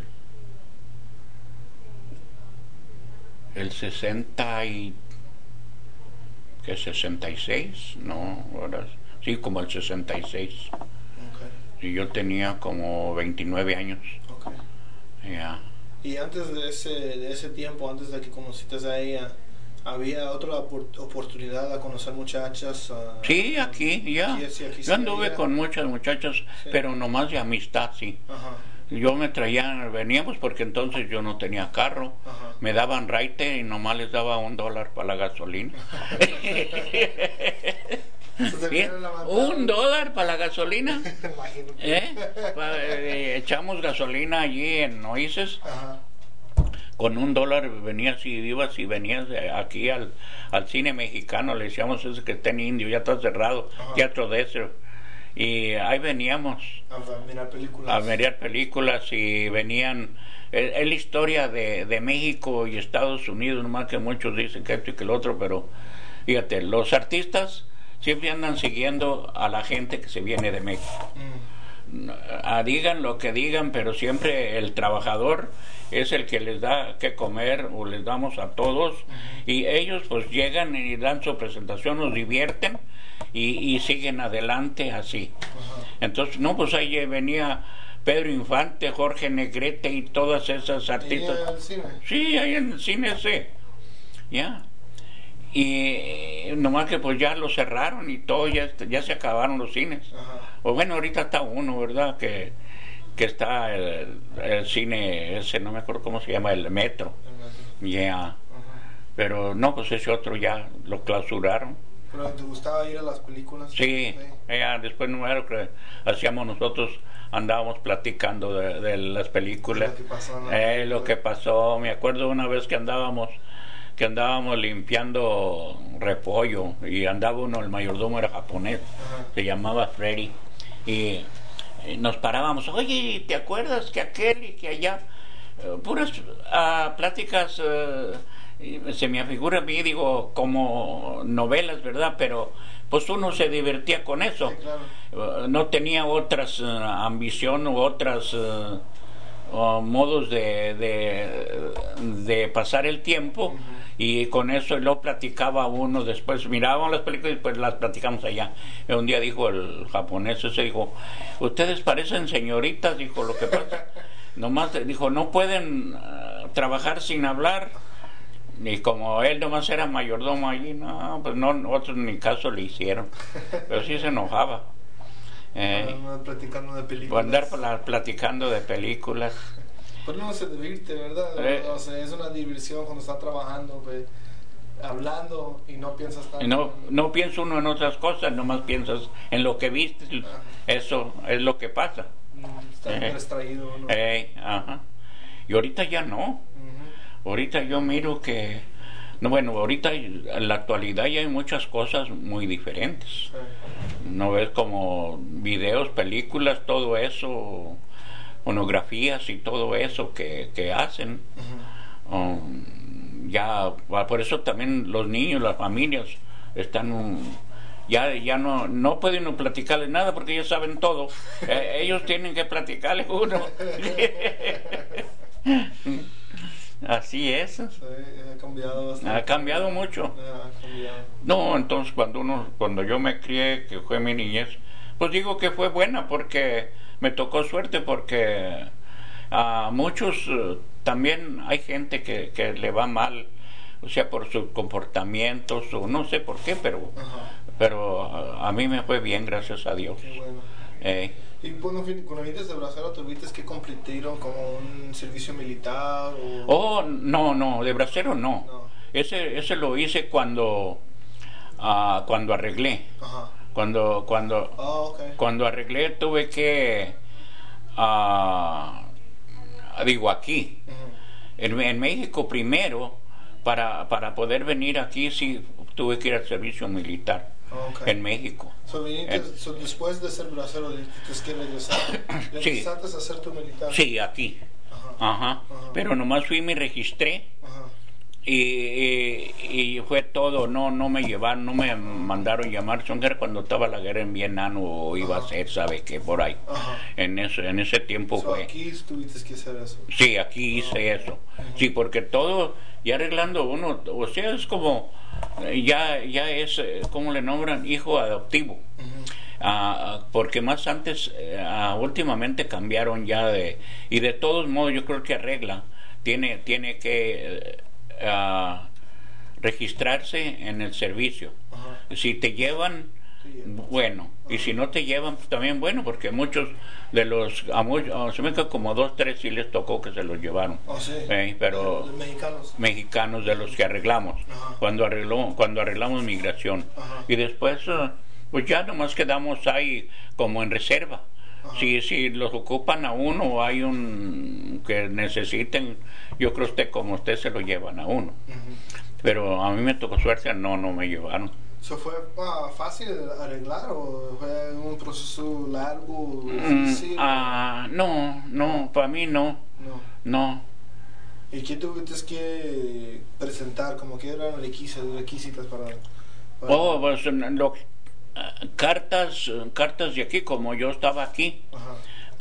el sesenta y ¿qué? sesenta y seis, no, ahora sí, como el sesenta y seis. Y yo tenía como veintinueve años. Okay. Yeah. Y antes de ese, de ese tiempo, antes de que conociste a ella, ¿había otra oportunidad a conocer muchachas? Uh, sí, aquí, ya. Aquí, sí, aquí yo anduve sí, con muchas muchachas, sí. Pero nomás de amistad, sí. Ajá. Yo me traía, veníamos porque entonces yo no tenía carro. Ajá. Me daban raite y nomás les daba un dólar para la gasolina. Un dólar para la gasolina. ¿Eh? Pa, eh, echamos gasolina allí en Oasis. Ajá. Con un dólar venías y ibas y venías aquí al, al cine mexicano, le decíamos ese que está en Indio, ya está cerrado. Ajá. Teatro Desert. Y ahí veníamos a mirar películas, a mirar películas y venían, es, es la historia de, de México y Estados Unidos, nomás que muchos dicen que esto y que el otro, pero fíjate, los artistas siempre andan siguiendo a la gente que se viene de México. Mm. A, digan lo que digan, pero siempre el trabajador es el que les da que comer o les damos a todos. Uh-huh. Y ellos pues llegan y dan su presentación, nos divierten y, y siguen adelante así. Uh-huh. Entonces, no, pues ahí venía Pedro Infante, Jorge Negrete y todas esas artistas. ¿Y en el cine? Sí, ahí en el cine, sí. Ya. Y nomás que pues ya lo cerraron y todo, ya, ya se acabaron los cines. Ajá. O bueno, ahorita está uno, ¿verdad? Que, que está el, el cine ese, no me acuerdo cómo se llama, el Metro. Ya. Yeah. Pero no, pues ese otro ya lo clausuraron. ¿Pero te gustaba ir a las películas? Sí, sí. Ya, después no era lo que hacíamos nosotros, andábamos platicando de, de las películas. Lo que pasó, ¿no? eh, lo que pasó, me acuerdo una vez que andábamos que andábamos limpiando repollo y andaba uno, el mayordomo era japonés. Ajá. Se llamaba Freddy, y, y nos parábamos, oye, ¿te acuerdas que aquel y que allá? Uh, puras uh, pláticas, uh, se me afigura a mí, digo, como novelas, ¿verdad? Pero pues uno se divertía con eso. Sí, claro. Uh, no tenía otras uh, ambición u otras uh, uh, modos de, de, de pasar el tiempo. Uh-huh. Y con eso lo platicaba uno, después mirábamos las películas y después las platicamos allá. Y un día dijo el japonés ese, dijo, ustedes parecen señoritas, dijo, lo que pasa, nomás, dijo, no pueden uh, trabajar sin hablar. Y como él nomás era mayordomo allí, no, pues no, otros ni caso le hicieron, pero sí se enojaba. Eh, andar platicando de películas. Andar platicando de películas. Pues no se divierte, ¿verdad? Eh. O sea, es una diversión cuando está trabajando, pues. hablando y no piensas tanto. No, no piensa uno en otras cosas, nomás piensas en lo que viste. Ajá. Eso es lo que pasa. Está eh, distraído, ¿no? Eh, ajá. Y ahorita ya no. Uh-huh. Ahorita yo miro que, no, bueno, ahorita en la actualidad ya hay muchas cosas muy diferentes. Sí. No ves como videos, películas, todo eso, monografías y todo eso que, que hacen. Uh-huh. um, ya, por eso también los niños, las familias están um, ya ya no no pueden uno platicarles nada porque ellos saben todo. eh, ellos tienen que platicarles uno. Así es. Sí, ha cambiado bastante. Ha cambiado mucho. Ha cambiado. No, entonces cuando uno cuando yo me crié, que fue mi niñez, pues digo que fue buena porque me tocó suerte, porque a uh, muchos uh, también hay gente que, que le va mal, o sea, por sus comportamientos o no sé por qué, pero Ajá. pero a, a mí me fue bien, gracias a Dios. Qué bueno. Eh, ¿Y cuando, cuando viniste de Bracero, tuviste que cumplir como un servicio militar? O... Oh, no, no, de Bracero no. no. Ese ese lo hice cuando uh, cuando arreglé. Ajá. Cuando cuando oh, okay. cuando arreglé tuve que uh, digo aquí. Uh-huh. en, en México primero, para para poder venir aquí sí tuve que ir al servicio militar. Okay. En México. So, viniste, en, so, después de ser bracero, ¿tienes que regresar? ¿Regresaste sí. a hacer tu militar? Sí, aquí. Ajá. Ajá. Ajá. Pero nomás fui y me registré. Ajá. Y, y, y fue todo. No no me llevaron, no me mandaron llamar. Son que cuando estaba la guerra en Vietnam o iba Ajá. a ser, ¿sabe qué? Por ahí. Ajá. En ese, en ese tiempo so, fue. Aquí tuviste que hacer eso. Sí, aquí hice Ajá. eso. Ajá. Sí, porque todo, ya arreglando uno, o sea, es como. Ya ya es, ¿cómo le nombran? Hijo adoptivo. Uh-huh. uh, porque más antes, uh, últimamente cambiaron ya de, y de todos modos yo creo que arregla, tiene, tiene que uh, registrarse en el servicio. Uh-huh. Si te llevan, bueno, uh-huh. y si no te llevan, pues también bueno, porque muchos de los, a muchos, se me quedó como dos, tres sí les tocó que se los llevaron. Oh, sí. eh, pero de, de mexicanos. mexicanos de los que arreglamos, uh-huh. cuando arregló, cuando arreglamos migración. Uh-huh. Y después, uh, pues ya nomás quedamos ahí como en reserva. Uh-huh. Si, si los ocupan a uno o hay un que necesiten, yo creo que usted como usted se lo llevan a uno. Uh-huh. Pero a mí me tocó suerte, no, no me llevaron. ¿So fue uh, fácil arreglar o fue un proceso largo, difícil? Mm, uh, no, no, para mí no. No. No. ¿Y qué tuviste que presentar? Como que eran requisitos, requisitos para, para... Oh, pues lo, uh, cartas, cartas de aquí, como yo estaba aquí. Ajá.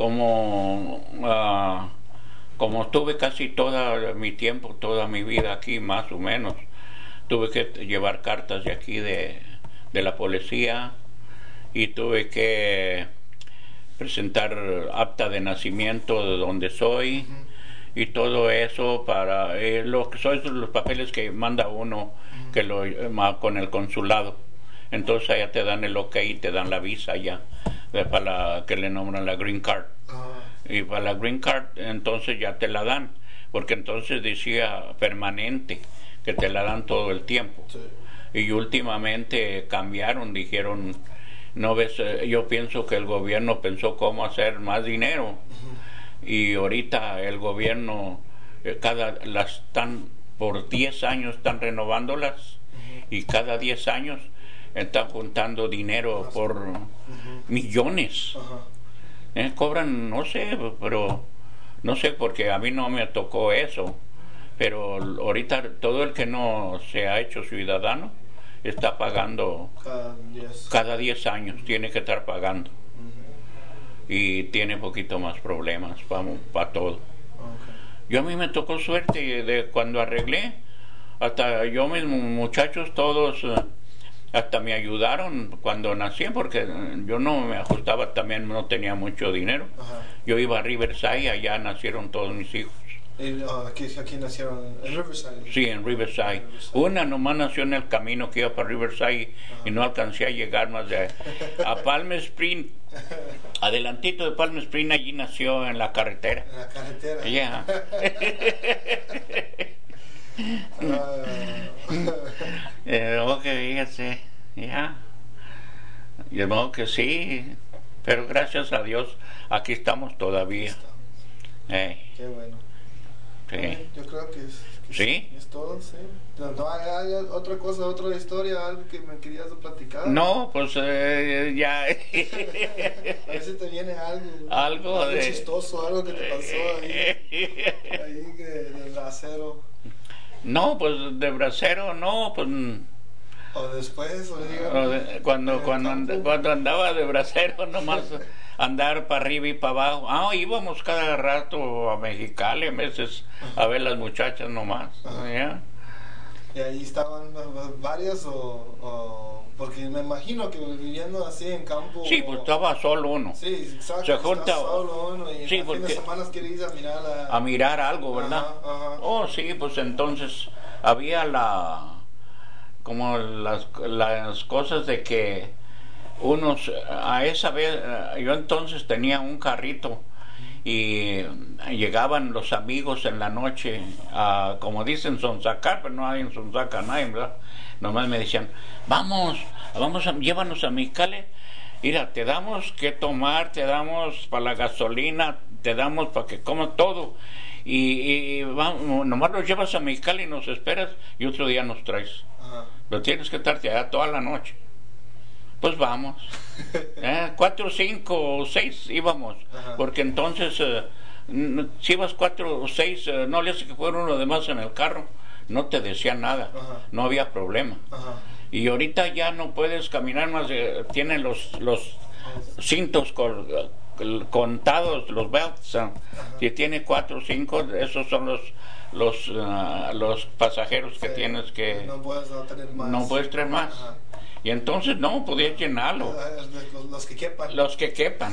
Como uh, como estuve casi todo mi tiempo, toda mi vida aquí, más o menos. Tuve que llevar cartas de aquí de, de la policía y tuve que presentar acta de nacimiento de donde soy. Uh-huh. Y todo eso para eh, lo que son los papeles que manda uno uh-huh. que lo eh, con el consulado. Entonces allá te dan el ok y te dan la visa ya de, para la, que le nombran la green card. Uh-huh. Y para la green card entonces ya te la dan, porque entonces decía permanente, que te la dan todo el tiempo. Sí. Y últimamente cambiaron, dijeron, no ves, yo pienso que el gobierno pensó cómo hacer más dinero. Uh-huh. Y ahorita el gobierno cada las están por diez años están renovándolas. Uh-huh. Y cada diez años están juntando dinero uh-huh. por uh-huh. millones. Uh-huh. eh, cobran, no sé, pero no sé, porque a mí no me tocó eso. Pero ahorita todo el que no se ha hecho ciudadano está pagando cada diez años, tiene que estar pagando. Uh-huh. Y tiene poquito más problemas para pa todo. Okay. Yo a mí me tocó suerte de cuando arreglé, hasta yo mis muchachos todos hasta me ayudaron cuando nací, porque yo no me ajustaba, también no tenía mucho dinero. Uh-huh. Yo iba a Riverside, allá nacieron todos mis hijos. Uh, aquí, aquí nacieron en Riverside. Sí, en Riverside. Riverside. Una nomás nació en el camino que iba para Riverside. Ajá. Y no alcancé a llegar más de a Palm Springs. Adelantito de Palm Springs, allí nació en la carretera. En la carretera. Yeah. uh, De modo que sí, pero gracias a Dios aquí estamos todavía. Eh, Qué bueno. sí. Eh, yo creo que es, que ¿Sí? es todo, sí. No, no hay, hay otra cosa, otra historia, algo que me querías platicar. No, pues eh, ya. A ver si te viene algo. Algo algo de- chistoso, algo que te pasó ahí. Ahí de, de bracero. No, pues de bracero, no, pues O después, o diga, o de- cuando en el cuando, and- campo. cuando andaba de bracero nomás andar para arriba y para abajo. Ah, íbamos cada rato a Mexicali a veces a ver las muchachas nomás. Ajá. ¿Ya? Y ahí estaban varias o, o- porque me imagino que viviendo así en campo. Sí, pues estaba solo uno. Sí, exacto. Se está junta- solo uno y Sí, en porque- de semanas quiere ir a mirar la. A mirar algo, ¿verdad? Ajá, ajá. Oh, sí, pues entonces había la como las, las cosas de que unos a esa vez yo entonces tenía un carrito y llegaban los amigos en la noche a, como dicen, sonsacar, pero no hay en sonsaca nadie, ¿verdad? Nomás me decían, vamos, vamos a, llévanos a Mexicali, mira, te damos que tomar, te damos para la gasolina, te damos para que comas todo, y, y vamos, nomás los llevas a Mexicali y nos esperas y otro día nos traes, Ajá. pero tienes que estarte allá toda la noche. Pues vamos, eh, cuatro, cinco o seis íbamos, Ajá. porque entonces eh, n- si ibas cuatro o seis, eh, no le hace que fuera uno de más en el carro, no te decían nada, Ajá. no había problema. Ajá. Y ahorita ya no puedes caminar más, de, tienen los los cintos col- contados, los belts, eh, si tiene cuatro o cinco, esos son los los ah, los pasajeros que Sí. tienes que No puedes no tener más. no puedes traer más. Ajá. Y entonces no, podías llenarlo. Los, los que quepan. Los que quepan.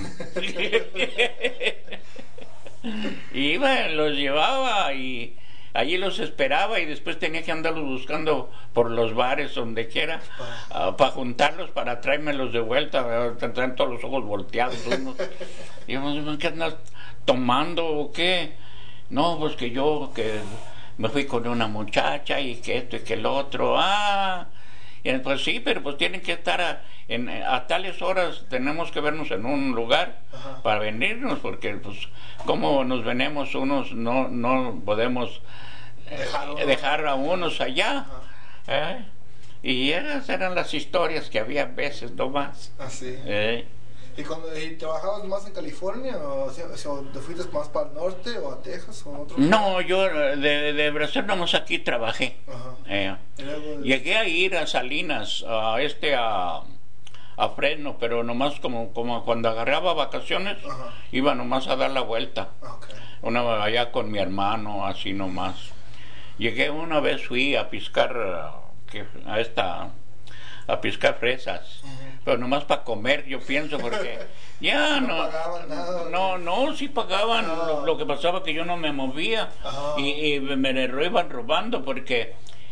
Y iba, los llevaba y allí los esperaba y después tenía que andarlos buscando por los bares, donde quiera, uh, para juntarlos, para traérmelos de vuelta. Tendrán todos los ojos volteados. Unos. Y yo, ¿qué andas tomando o qué? No, pues que yo que me fui con una muchacha y que esto y que el otro. Ah, y pues sí, pero pues tienen que estar a, en, a tales horas, tenemos que vernos en un lugar. Ajá. Para venirnos, porque pues como nos venimos unos, no no podemos eh, Dejar uno. dejar a unos allá. Ajá. ¿Eh? Y esas eran las historias que había veces nomás. Así. ¿Eh? ¿Y, cuando, ¿Y trabajabas más en California? ¿O, sea, o te fuiste más para el norte o a Texas o a otro lugar? No, yo eh, de, de Brasil nomás aquí trabajé. Ajá. Eh, Y luego- Llegué a ir a Salinas, a este a, a Fresno, pero nomás como, como cuando agarraba vacaciones, Ajá. iba nomás a dar la vuelta. Ah, ok. Una allá con mi hermano, así nomás. Llegué una vez, fui a piscar uh, que, a esta a piscar fresas, Ujú. pero nomás para comer, yo pienso, porque ya No no pagaban nada. no no sí pagaban, No. lo, lo que pasaba que yo no me movía. Ajá. y, y me lo iban robando porque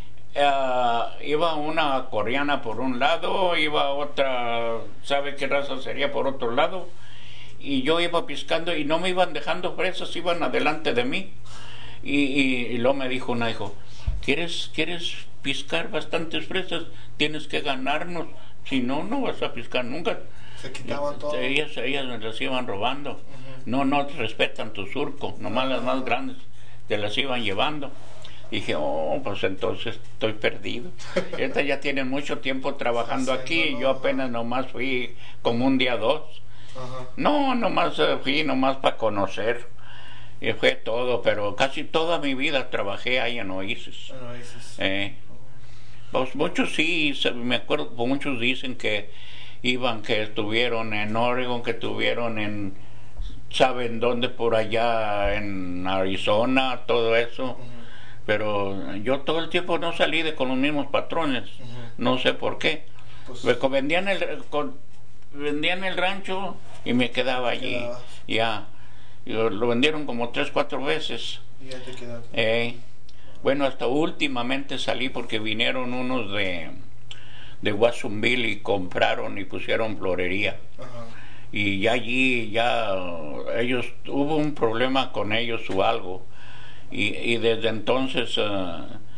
uh, iba una coreana por un lado, iba otra, sabe qué raza sería, por otro lado, y yo iba piscando y no me iban dejando fresas, iban adelante de mí. Y, y, y luego me dijo una, dijo, ¿quieres, ¿quieres piscar bastantes fresas? Tienes que ganarnos, si no, no vas a piscar nunca. Se quitaban todo. Ellas, ellas me las iban robando. No, no respetan tu surco, nomás las más grandes te las iban llevando. Dije, oh, pues entonces estoy perdido. Estas ya tienen mucho tiempo trabajando aquí, y yo apenas nomás fui como un día dos. Ajá. No, nomás eh, fui nomás para conocer. Y fue todo, pero casi toda mi vida trabajé ahí en Oasis. Bueno, dices. Eh, pues muchos sí, se- me acuerdo, pues muchos dicen que iban, que estuvieron en Oregon, que estuvieron en, saben dónde por allá, en Arizona, todo eso. Ujú. Pero yo todo el tiempo no salí de con los mismos patrones, Ujú. no sé por qué. Pues- Me co- vendían el, con- vendían el rancho y me quedaba allí. Quedabas. Ya, Y lo, lo vendieron como tres, cuatro veces. Y ya te quedaste. Eh, bueno, hasta últimamente salí porque vinieron unos de de Watsonville y compraron y pusieron florería. Ajá. Y ya allí, ya ellos, hubo un problema con ellos o algo. Y, y desde entonces uh,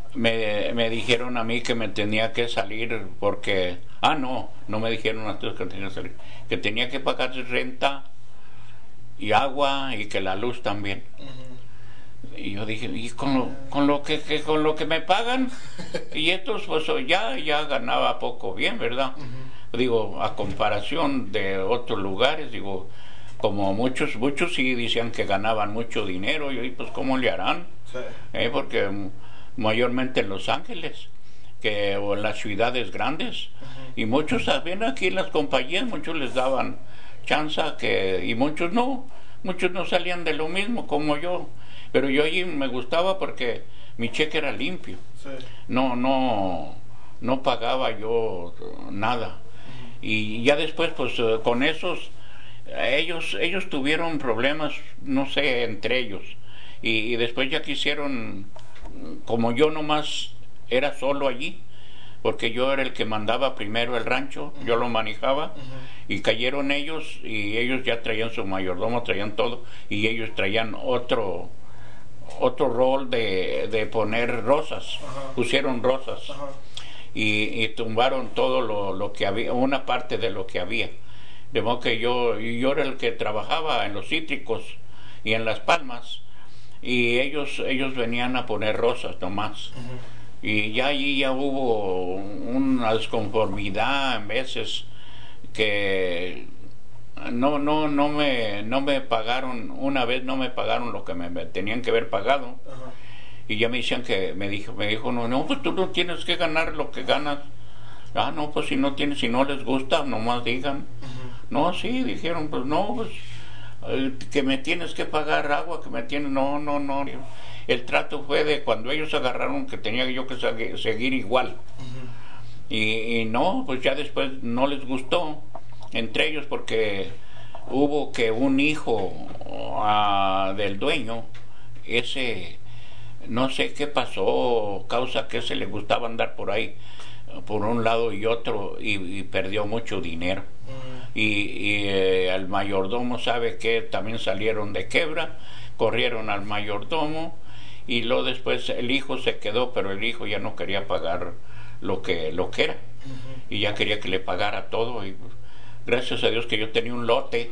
me, me dijeron a mí que me tenía que salir porque, ah no, no me dijeron a todos que tenía que salir, que tenía que pagar renta y agua y que la luz también. Uh-huh. Y yo dije, ¿y con lo, con lo que, que con lo que me pagan? Y estos pues ya, ya ganaba poco bien, ¿verdad? Uh-huh. Digo, a comparación de otros lugares, digo, como muchos, muchos sí decían que ganaban mucho dinero, y yo, pues ¿cómo le harán? Sí. Eh, porque mayormente en Los Ángeles, que o en las ciudades grandes, uh-huh. y muchos también aquí en las compañías, muchos les daban chance que, y muchos no, muchos no salían de lo mismo como yo, pero yo allí me gustaba porque mi cheque era limpio, sí. no, no, no pagaba yo nada, uh-huh. y ya después pues con esos, ellos, ellos tuvieron problemas, no sé, entre ellos, y, y después ya quisieron, como yo nomás era solo allí, porque yo era el que mandaba primero el rancho, uh-huh. yo lo manejaba, uh-huh. y cayeron ellos, y ellos ya traían su mayordomo, traían todo, y ellos traían otro otro rol de, de poner rosas, uh-huh. pusieron rosas, uh-huh. y, y tumbaron todo lo, lo que había, una parte de lo que había, de modo que yo, yo era el que trabajaba en los cítricos y en las palmas, y ellos ellos venían a poner rosas nomás, uh-huh. y ya allí ya hubo una desconformidad en veces que no no no me no me pagaron, una vez no me pagaron lo que me, me tenían que haber pagado, uh-huh. y ya me decían que me dijo me dijo no no pues tú no tienes que ganar lo que ganas. Ah, no, pues si no tienes, si no les gusta, nomás digan. Uh-huh. No, sí, dijeron, pues no, pues eh, que me tienes que pagar agua, que me tienes, no, no, no. El trato fue de cuando ellos agarraron que tenía yo que seguir, seguir igual. Uh-huh. y, y no, pues ya después no les gustó entre ellos porque hubo que un hijo uh, del dueño, ese, no sé qué pasó, causa que se le gustaba andar por ahí, por un lado y otro, y, y perdió mucho dinero. Uh-huh. Y, y eh, el mayordomo sabe que también salieron de quiebra, corrieron al mayordomo, y luego después el hijo se quedó, pero el hijo ya no quería pagar lo que, lo que era, uh-huh. y ya quería que le pagara todo, y gracias a Dios que yo tenía un lote,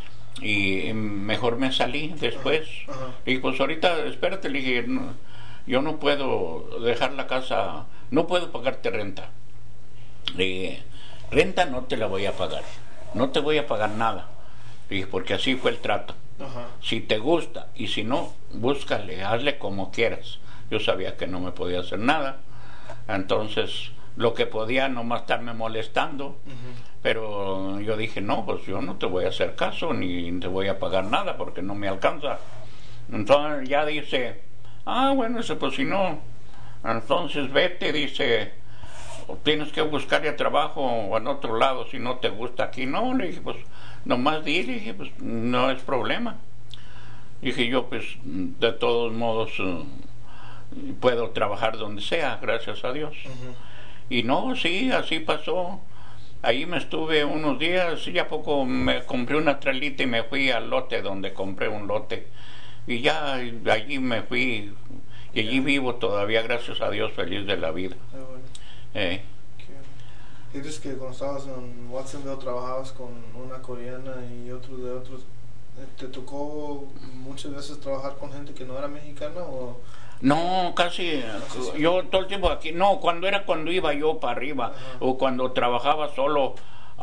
y mejor me salí después. Uh-huh. Uh-huh. Y pues ahorita, espérate, le dije, no, yo no puedo dejar la casa, no puedo pagarte renta. Eh, renta no te la voy a pagar, no te voy a pagar nada. Dije, porque así fue el trato. Uh-huh. Si te gusta y si no, búscale, hazle como quieras. Yo sabía que no me podía hacer nada, entonces lo que podía nomás estarme molestando, uh-huh. pero yo dije, no, pues yo no te voy a hacer caso ni te voy a pagar nada porque no me alcanza. Entonces ya dice, ah, bueno, dice, pues si no, entonces vete, dice, tienes que buscar ya trabajo o en otro lado si no te gusta aquí. No, le dije, pues nomás di, le dije, pues no es problema. Dije yo, pues de todos modos uh, puedo trabajar donde sea, gracias a Dios. Uh-huh. Y no, sí, así pasó. Ahí me estuve unos días, y a poco me compré una trailita y me fui al lote donde compré un lote. Y ya allí me fui, y allí vivo todavía, gracias a Dios, feliz de la vida. Ah, bueno. Eh. Dices que cuando estabas en Watsonville trabajabas con una coreana y otro de otros. ¿Te tocó muchas veces trabajar con gente que no era mexicana o...? No, casi, casi yo todo el tiempo aquí, no, cuando era cuando iba yo para arriba, ajá. o cuando trabajaba solo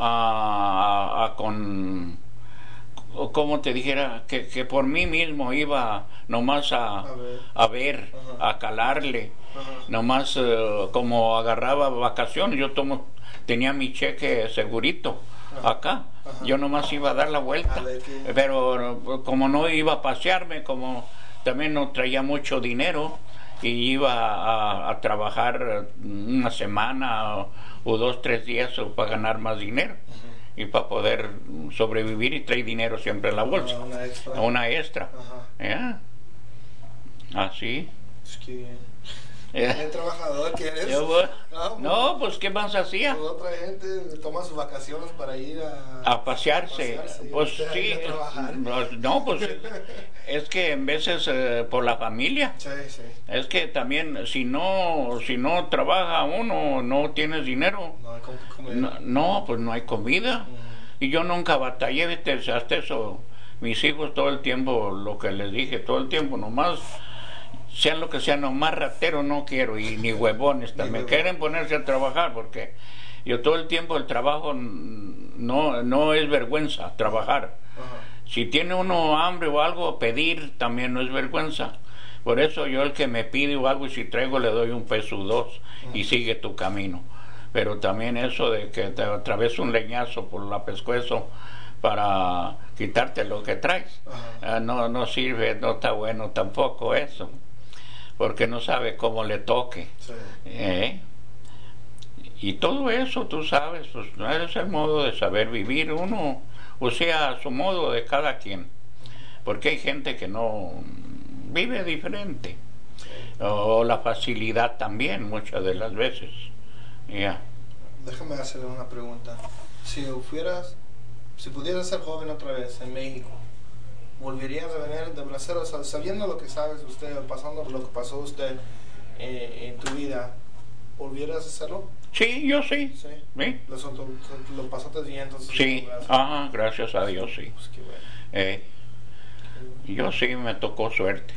a, a, con, o como te dijera, que, que por mí mismo iba nomás a, a ver, a, ver, a calarle, ajá. nomás uh, como agarraba vacaciones, yo tomo, tenía mi cheque segurito, ajá. acá, ajá. yo nomás iba a dar la vuelta, que... pero como no iba a pasearme, como... también no traía mucho dinero y iba a, a trabajar una semana o, o dos, tres días para ganar más dinero, uh-huh. y para poder sobrevivir y traer dinero siempre en la bolsa, uh, una extra, una extra. Uh-huh. Yeah. Así. Es que El trabajador que eres. Yo, bueno, no, no, pues ¿qué más hacía? Pues otra gente toma sus vacaciones para ir a, A pasearse. a pasearse, Pues o sea, sí, ir a trabajar. pues, no, pues es que en veces eh, por la familia. Sí, sí. Es que también si no si no trabaja uno, no tienes dinero. No hay com- comer. No, no, pues no hay comida. Mm. Y yo nunca batallé, ¿viste? Hasta eso, mis hijos todo el tiempo, lo que les dije, todo el tiempo, nomás, sean lo que sean, nomás ratero no quiero, y ni huevones también. huevón. Quieren ponerse a trabajar, porque yo todo el tiempo el trabajo no, no es vergüenza, trabajar. Ajá. Si tiene uno hambre o algo, pedir también no es vergüenza. Por eso yo el que me pide o algo, y si traigo le doy un peso o dos, y sigue tu camino. Pero también eso de que te atraviesa un leñazo por la pescuezo para quitarte lo que traes, uh, no, no sirve, no está bueno tampoco eso, porque no sabe cómo le toque. Sí. ¿Eh? Y todo eso, tú sabes, pues es el modo de saber vivir uno, o sea, a su modo de cada quien, porque hay gente que no vive diferente, sí. O la facilidad también muchas de las veces. Ya. Yeah. Déjame hacerle una pregunta. Si fueras, si pudieras ser joven otra vez en México, ¿volverías a venir de Brasil? O sea, sabiendo lo que sabes usted, pasando lo que pasó usted eh, en tu vida, ¿volvieras a hacerlo? Sí, yo sí. Sí. ¿Sí? Lo, lo, lo pasaste bien, entonces. Sí. Ajá, gracias a Dios, sí. Pues qué bueno. Eh, qué bueno. Yo sí me tocó suerte.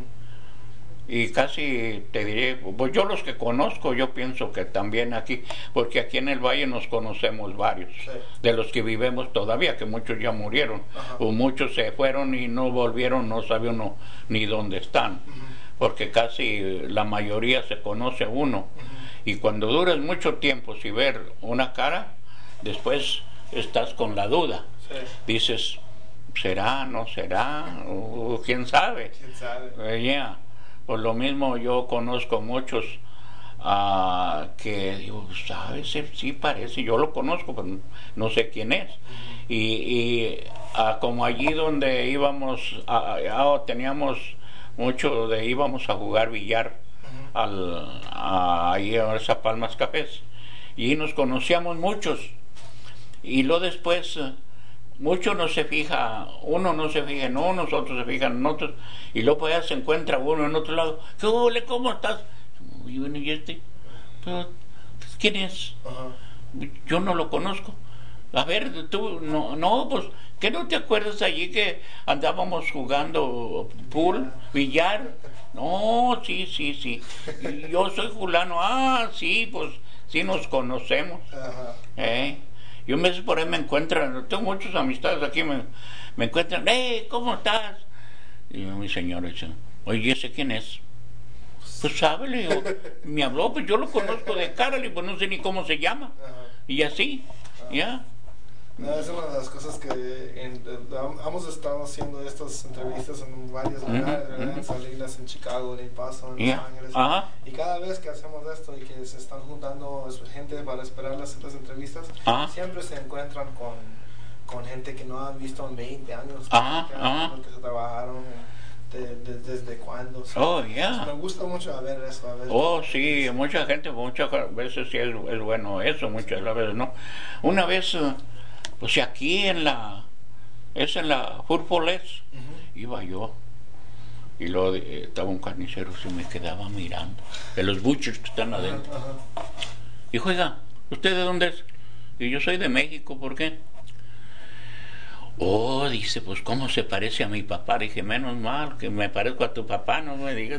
Y casi te diré, pues yo los que conozco, yo pienso que también aquí, porque aquí en el Valle nos conocemos varios, sí. De los que vivimos todavía, que muchos ya murieron, ajá. O muchos se fueron y no volvieron, no sabe uno ni dónde están, uh-huh. Porque casi la mayoría se conoce uno, uh-huh. Y cuando duras mucho tiempo sin ver una cara, después estás con la duda, sí. Dices, ¿será, no será? O, ¿quién sabe? ¿Quién sabe? Uh, yeah. Por lo mismo yo conozco muchos uh, que digo, ¿sabes? Sí parece, yo lo conozco, pero no sé quién es. Uh-huh. Y, y uh, como allí donde íbamos, uh, uh, teníamos mucho de, íbamos a jugar billar, uh-huh. al, a, ahí a esas Palmas Cafés. Y nos conocíamos muchos. Y luego después... Uh, mucho no se fija, uno no se fija en unos, otros se fijan en otros, y luego allá se encuentra uno en otro lado. ¿Qué ole, cómo estás? Y bueno, ¿y este? ¿Pero, ¿quién es? Uh-huh. Yo no lo conozco. A ver, tú, no, no, pues, ¿qué no te acuerdas allí que andábamos jugando pool, billar? No, sí, sí, sí. Y yo soy fulano. Ah, sí, pues, sí nos conocemos. Uh-huh. ¿Eh? Yo me por ahí me encuentran, tengo muchas amistades aquí, me, me encuentran, ¡eh, ¿cómo estás? Y mi señora dice, oye, ¿ese quién es? Pues sabe, le digo, me habló, pues yo lo conozco de cara, le digo, pues no sé ni cómo se llama. Uh-huh. Y así, ya. Yeah. No, es una de las cosas que en, hemos estado haciendo estas entrevistas en varios lugares, uh-huh, uh-huh. En Salinas, en Chicago, en El Paso, en yeah. Los Ángeles. Uh-huh. Y cada vez que hacemos esto y que se están juntando gente para esperar las, las entrevistas, uh-huh. Siempre se encuentran con, con gente que no han visto en veinte años, uh-huh. que, uh-huh. que se trabajaron de, de, desde cuándo. So, oh, yeah. Me gusta mucho ver eso. A ver oh, sí, mucha gente, muchas veces sí es, es bueno eso, muchas veces no. Una vez... Uh, o sea, aquí en la, es en la Furpoles, uh-huh. Iba yo, y luego eh, estaba un carnicero, se me quedaba mirando, de los butchers que están adentro. Uh-huh. Uh-huh. Dijo, oiga, ¿usted de dónde es? Y yo soy de México, ¿por qué? Oh, dice, pues ¿cómo se parece a mi papá? Dije, menos mal, que me parezco a tu papá, no me digas.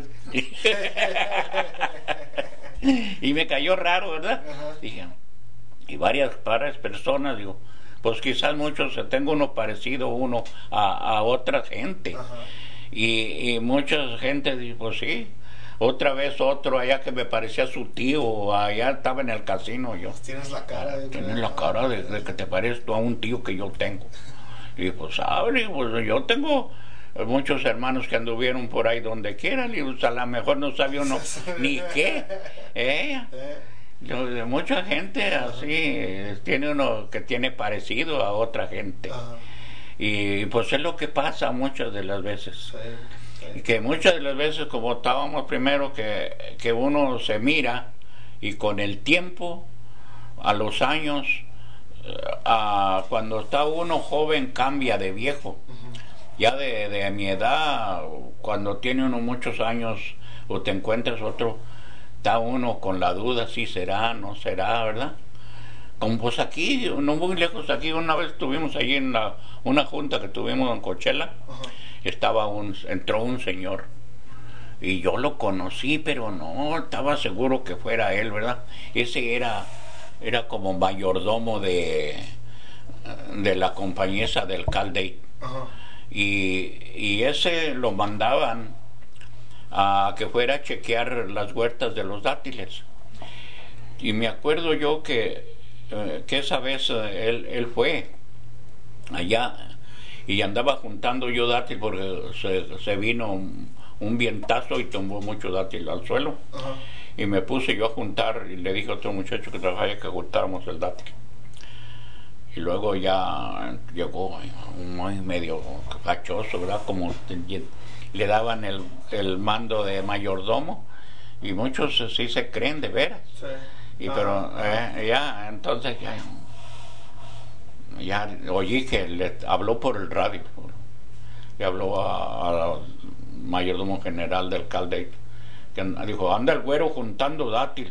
Y me cayó raro, ¿verdad? Uh-huh. Dije, y varias, varias personas, digo, pues quizás muchos, tengo uno parecido uno a, a otra gente. Uh-huh. y, y mucha gente dice, pues sí, otra vez otro allá que me parecía a su tío, allá estaba en el casino yo. Pues tienes la cara de Tienes la cara de, de que te pareces tú a un tío que yo tengo. Y pues, ¿sabes? Pues yo tengo muchos hermanos que anduvieron por ahí donde quieran, y pues a lo mejor no sabía uno ni qué. ¿Eh? Yo, de mucha gente así, tiene uno que tiene parecido a otra gente. Uh-huh. Y pues es lo que pasa muchas de las veces. Sí, sí. Y que muchas de las veces, como estábamos primero, que, que uno se mira y con el tiempo, a los años, a, cuando está uno joven cambia de viejo. Uh-huh. Ya de, de mi edad, cuando tiene uno muchos años o te encuentras otro, está uno con la duda si será, no será, ¿verdad? Como pues aquí, no muy lejos aquí, una vez estuvimos allí en la, una junta que tuvimos en Coachella. Uh-huh. Estaba un, entró un señor y yo lo conocí, pero no estaba seguro que fuera él, ¿verdad? Ese era, era como mayordomo de, de la compañía esa del Cal Date. Uh-huh. y, y ese lo mandaban a que fuera a chequear las huertas de los dátiles. Y me acuerdo yo que, eh, que esa vez eh, él, él fue allá y andaba juntando yo dátil porque se, se vino un, un vientazo y tumbó mucho dátil al suelo. Uh-huh. Y me puse yo a juntar y le dije a otro muchacho que trabajaba que juntáramos el dátil. Y luego ya llegó un medio cachoso, ¿verdad? Como le daban el, el mando de mayordomo y muchos sí se creen de veras. Sí. Y uh-huh. pero eh, ya, entonces ya... ya oí que le habló por el radio, le habló al mayordomo general del Cal Date, que dijo, anda el güero juntando dátil.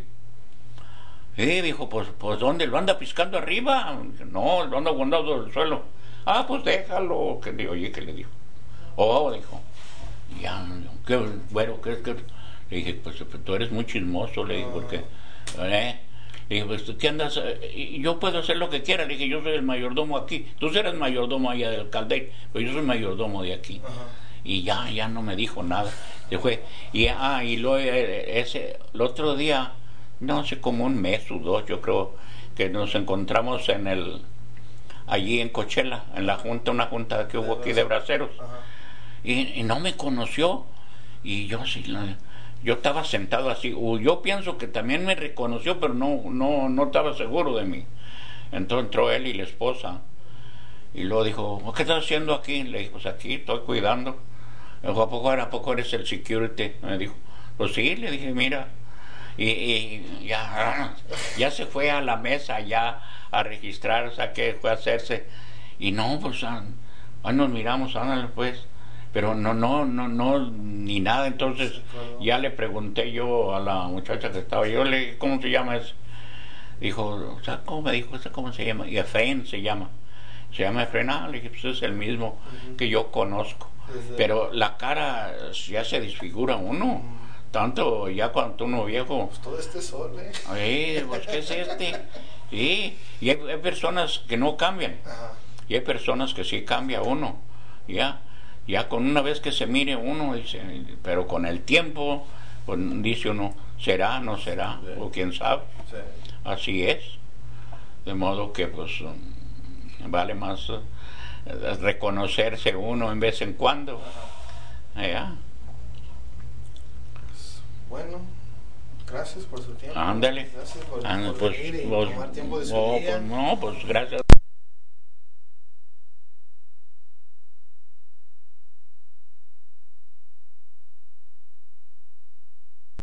Y dijo, pues, pues ¿dónde? ¿Lo anda piscando arriba? No, lo anda guardando del suelo. Ah, pues déjalo. Que le oye que le dijo. Oh, dijo, ya, qué güero, ¿qué es que? Le dije, pues tú eres muy chismoso, le dije, porque, ¿eh? Le dije, pues, ¿qué andas? Yo puedo hacer lo que quiera. Le dije, yo soy el mayordomo aquí. Tú serás mayordomo allá del Cal Date, pero yo soy mayordomo de aquí. Uh-huh. Y ya, ya no me dijo nada. Se fue. Y, ah, y luego, ese, el otro día, no sé, como un mes o dos, yo creo, que nos encontramos en el, allí en Coachella, en la junta, una junta que hubo aquí de braceros. Uh-huh. Y, y no me conoció. Y yo sí, yo estaba sentado así, yo pienso que también me reconoció, pero no, no, no estaba seguro de mí. Entonces entró él y la esposa, y luego dijo, ¿qué estás haciendo aquí? Le dije, pues aquí estoy cuidando. Me dijo, ¿a poco, ¿a poco eres el security? Me dijo, pues sí, le dije, mira. Y, y ya, ya se fue a la mesa ya a registrar, o sea, que fue a hacerse. Y no, pues, ah, nos miramos, ándale pues. Pero no, no, no, no, ni nada. Entonces sí, claro. Ya le pregunté yo a la muchacha que estaba, yo le dije, ¿cómo se llama eso? Dijo, o sea, ¿cómo me dijo? ¿Cómo se llama? Y Efraín se llama. Se llama Efraín. Ah, le dije, pues es el mismo uh-huh. que yo conozco. Desde pero la cara ya se desfigura uno. Uh-huh. Tanto ya cuando uno viejo. Pues todo este sol, ¿eh? Ay, pues ¿qué es este? Sí, y hay, hay personas que no cambian. Uh-huh. Y hay personas que sí cambia uno. Ya. Ya con una vez que se mire uno, dice, pero con el tiempo, pues dice uno, será, no será, sí. O quién sabe. Sí. Así es. De modo que pues vale más uh, reconocerse uno en vez en cuando. Ya. Bueno, gracias por su tiempo. Ándale. Gracias por, Ándale, por pues, venir y pues, tomar tiempo de su no, día. Pues, no, pues gracias.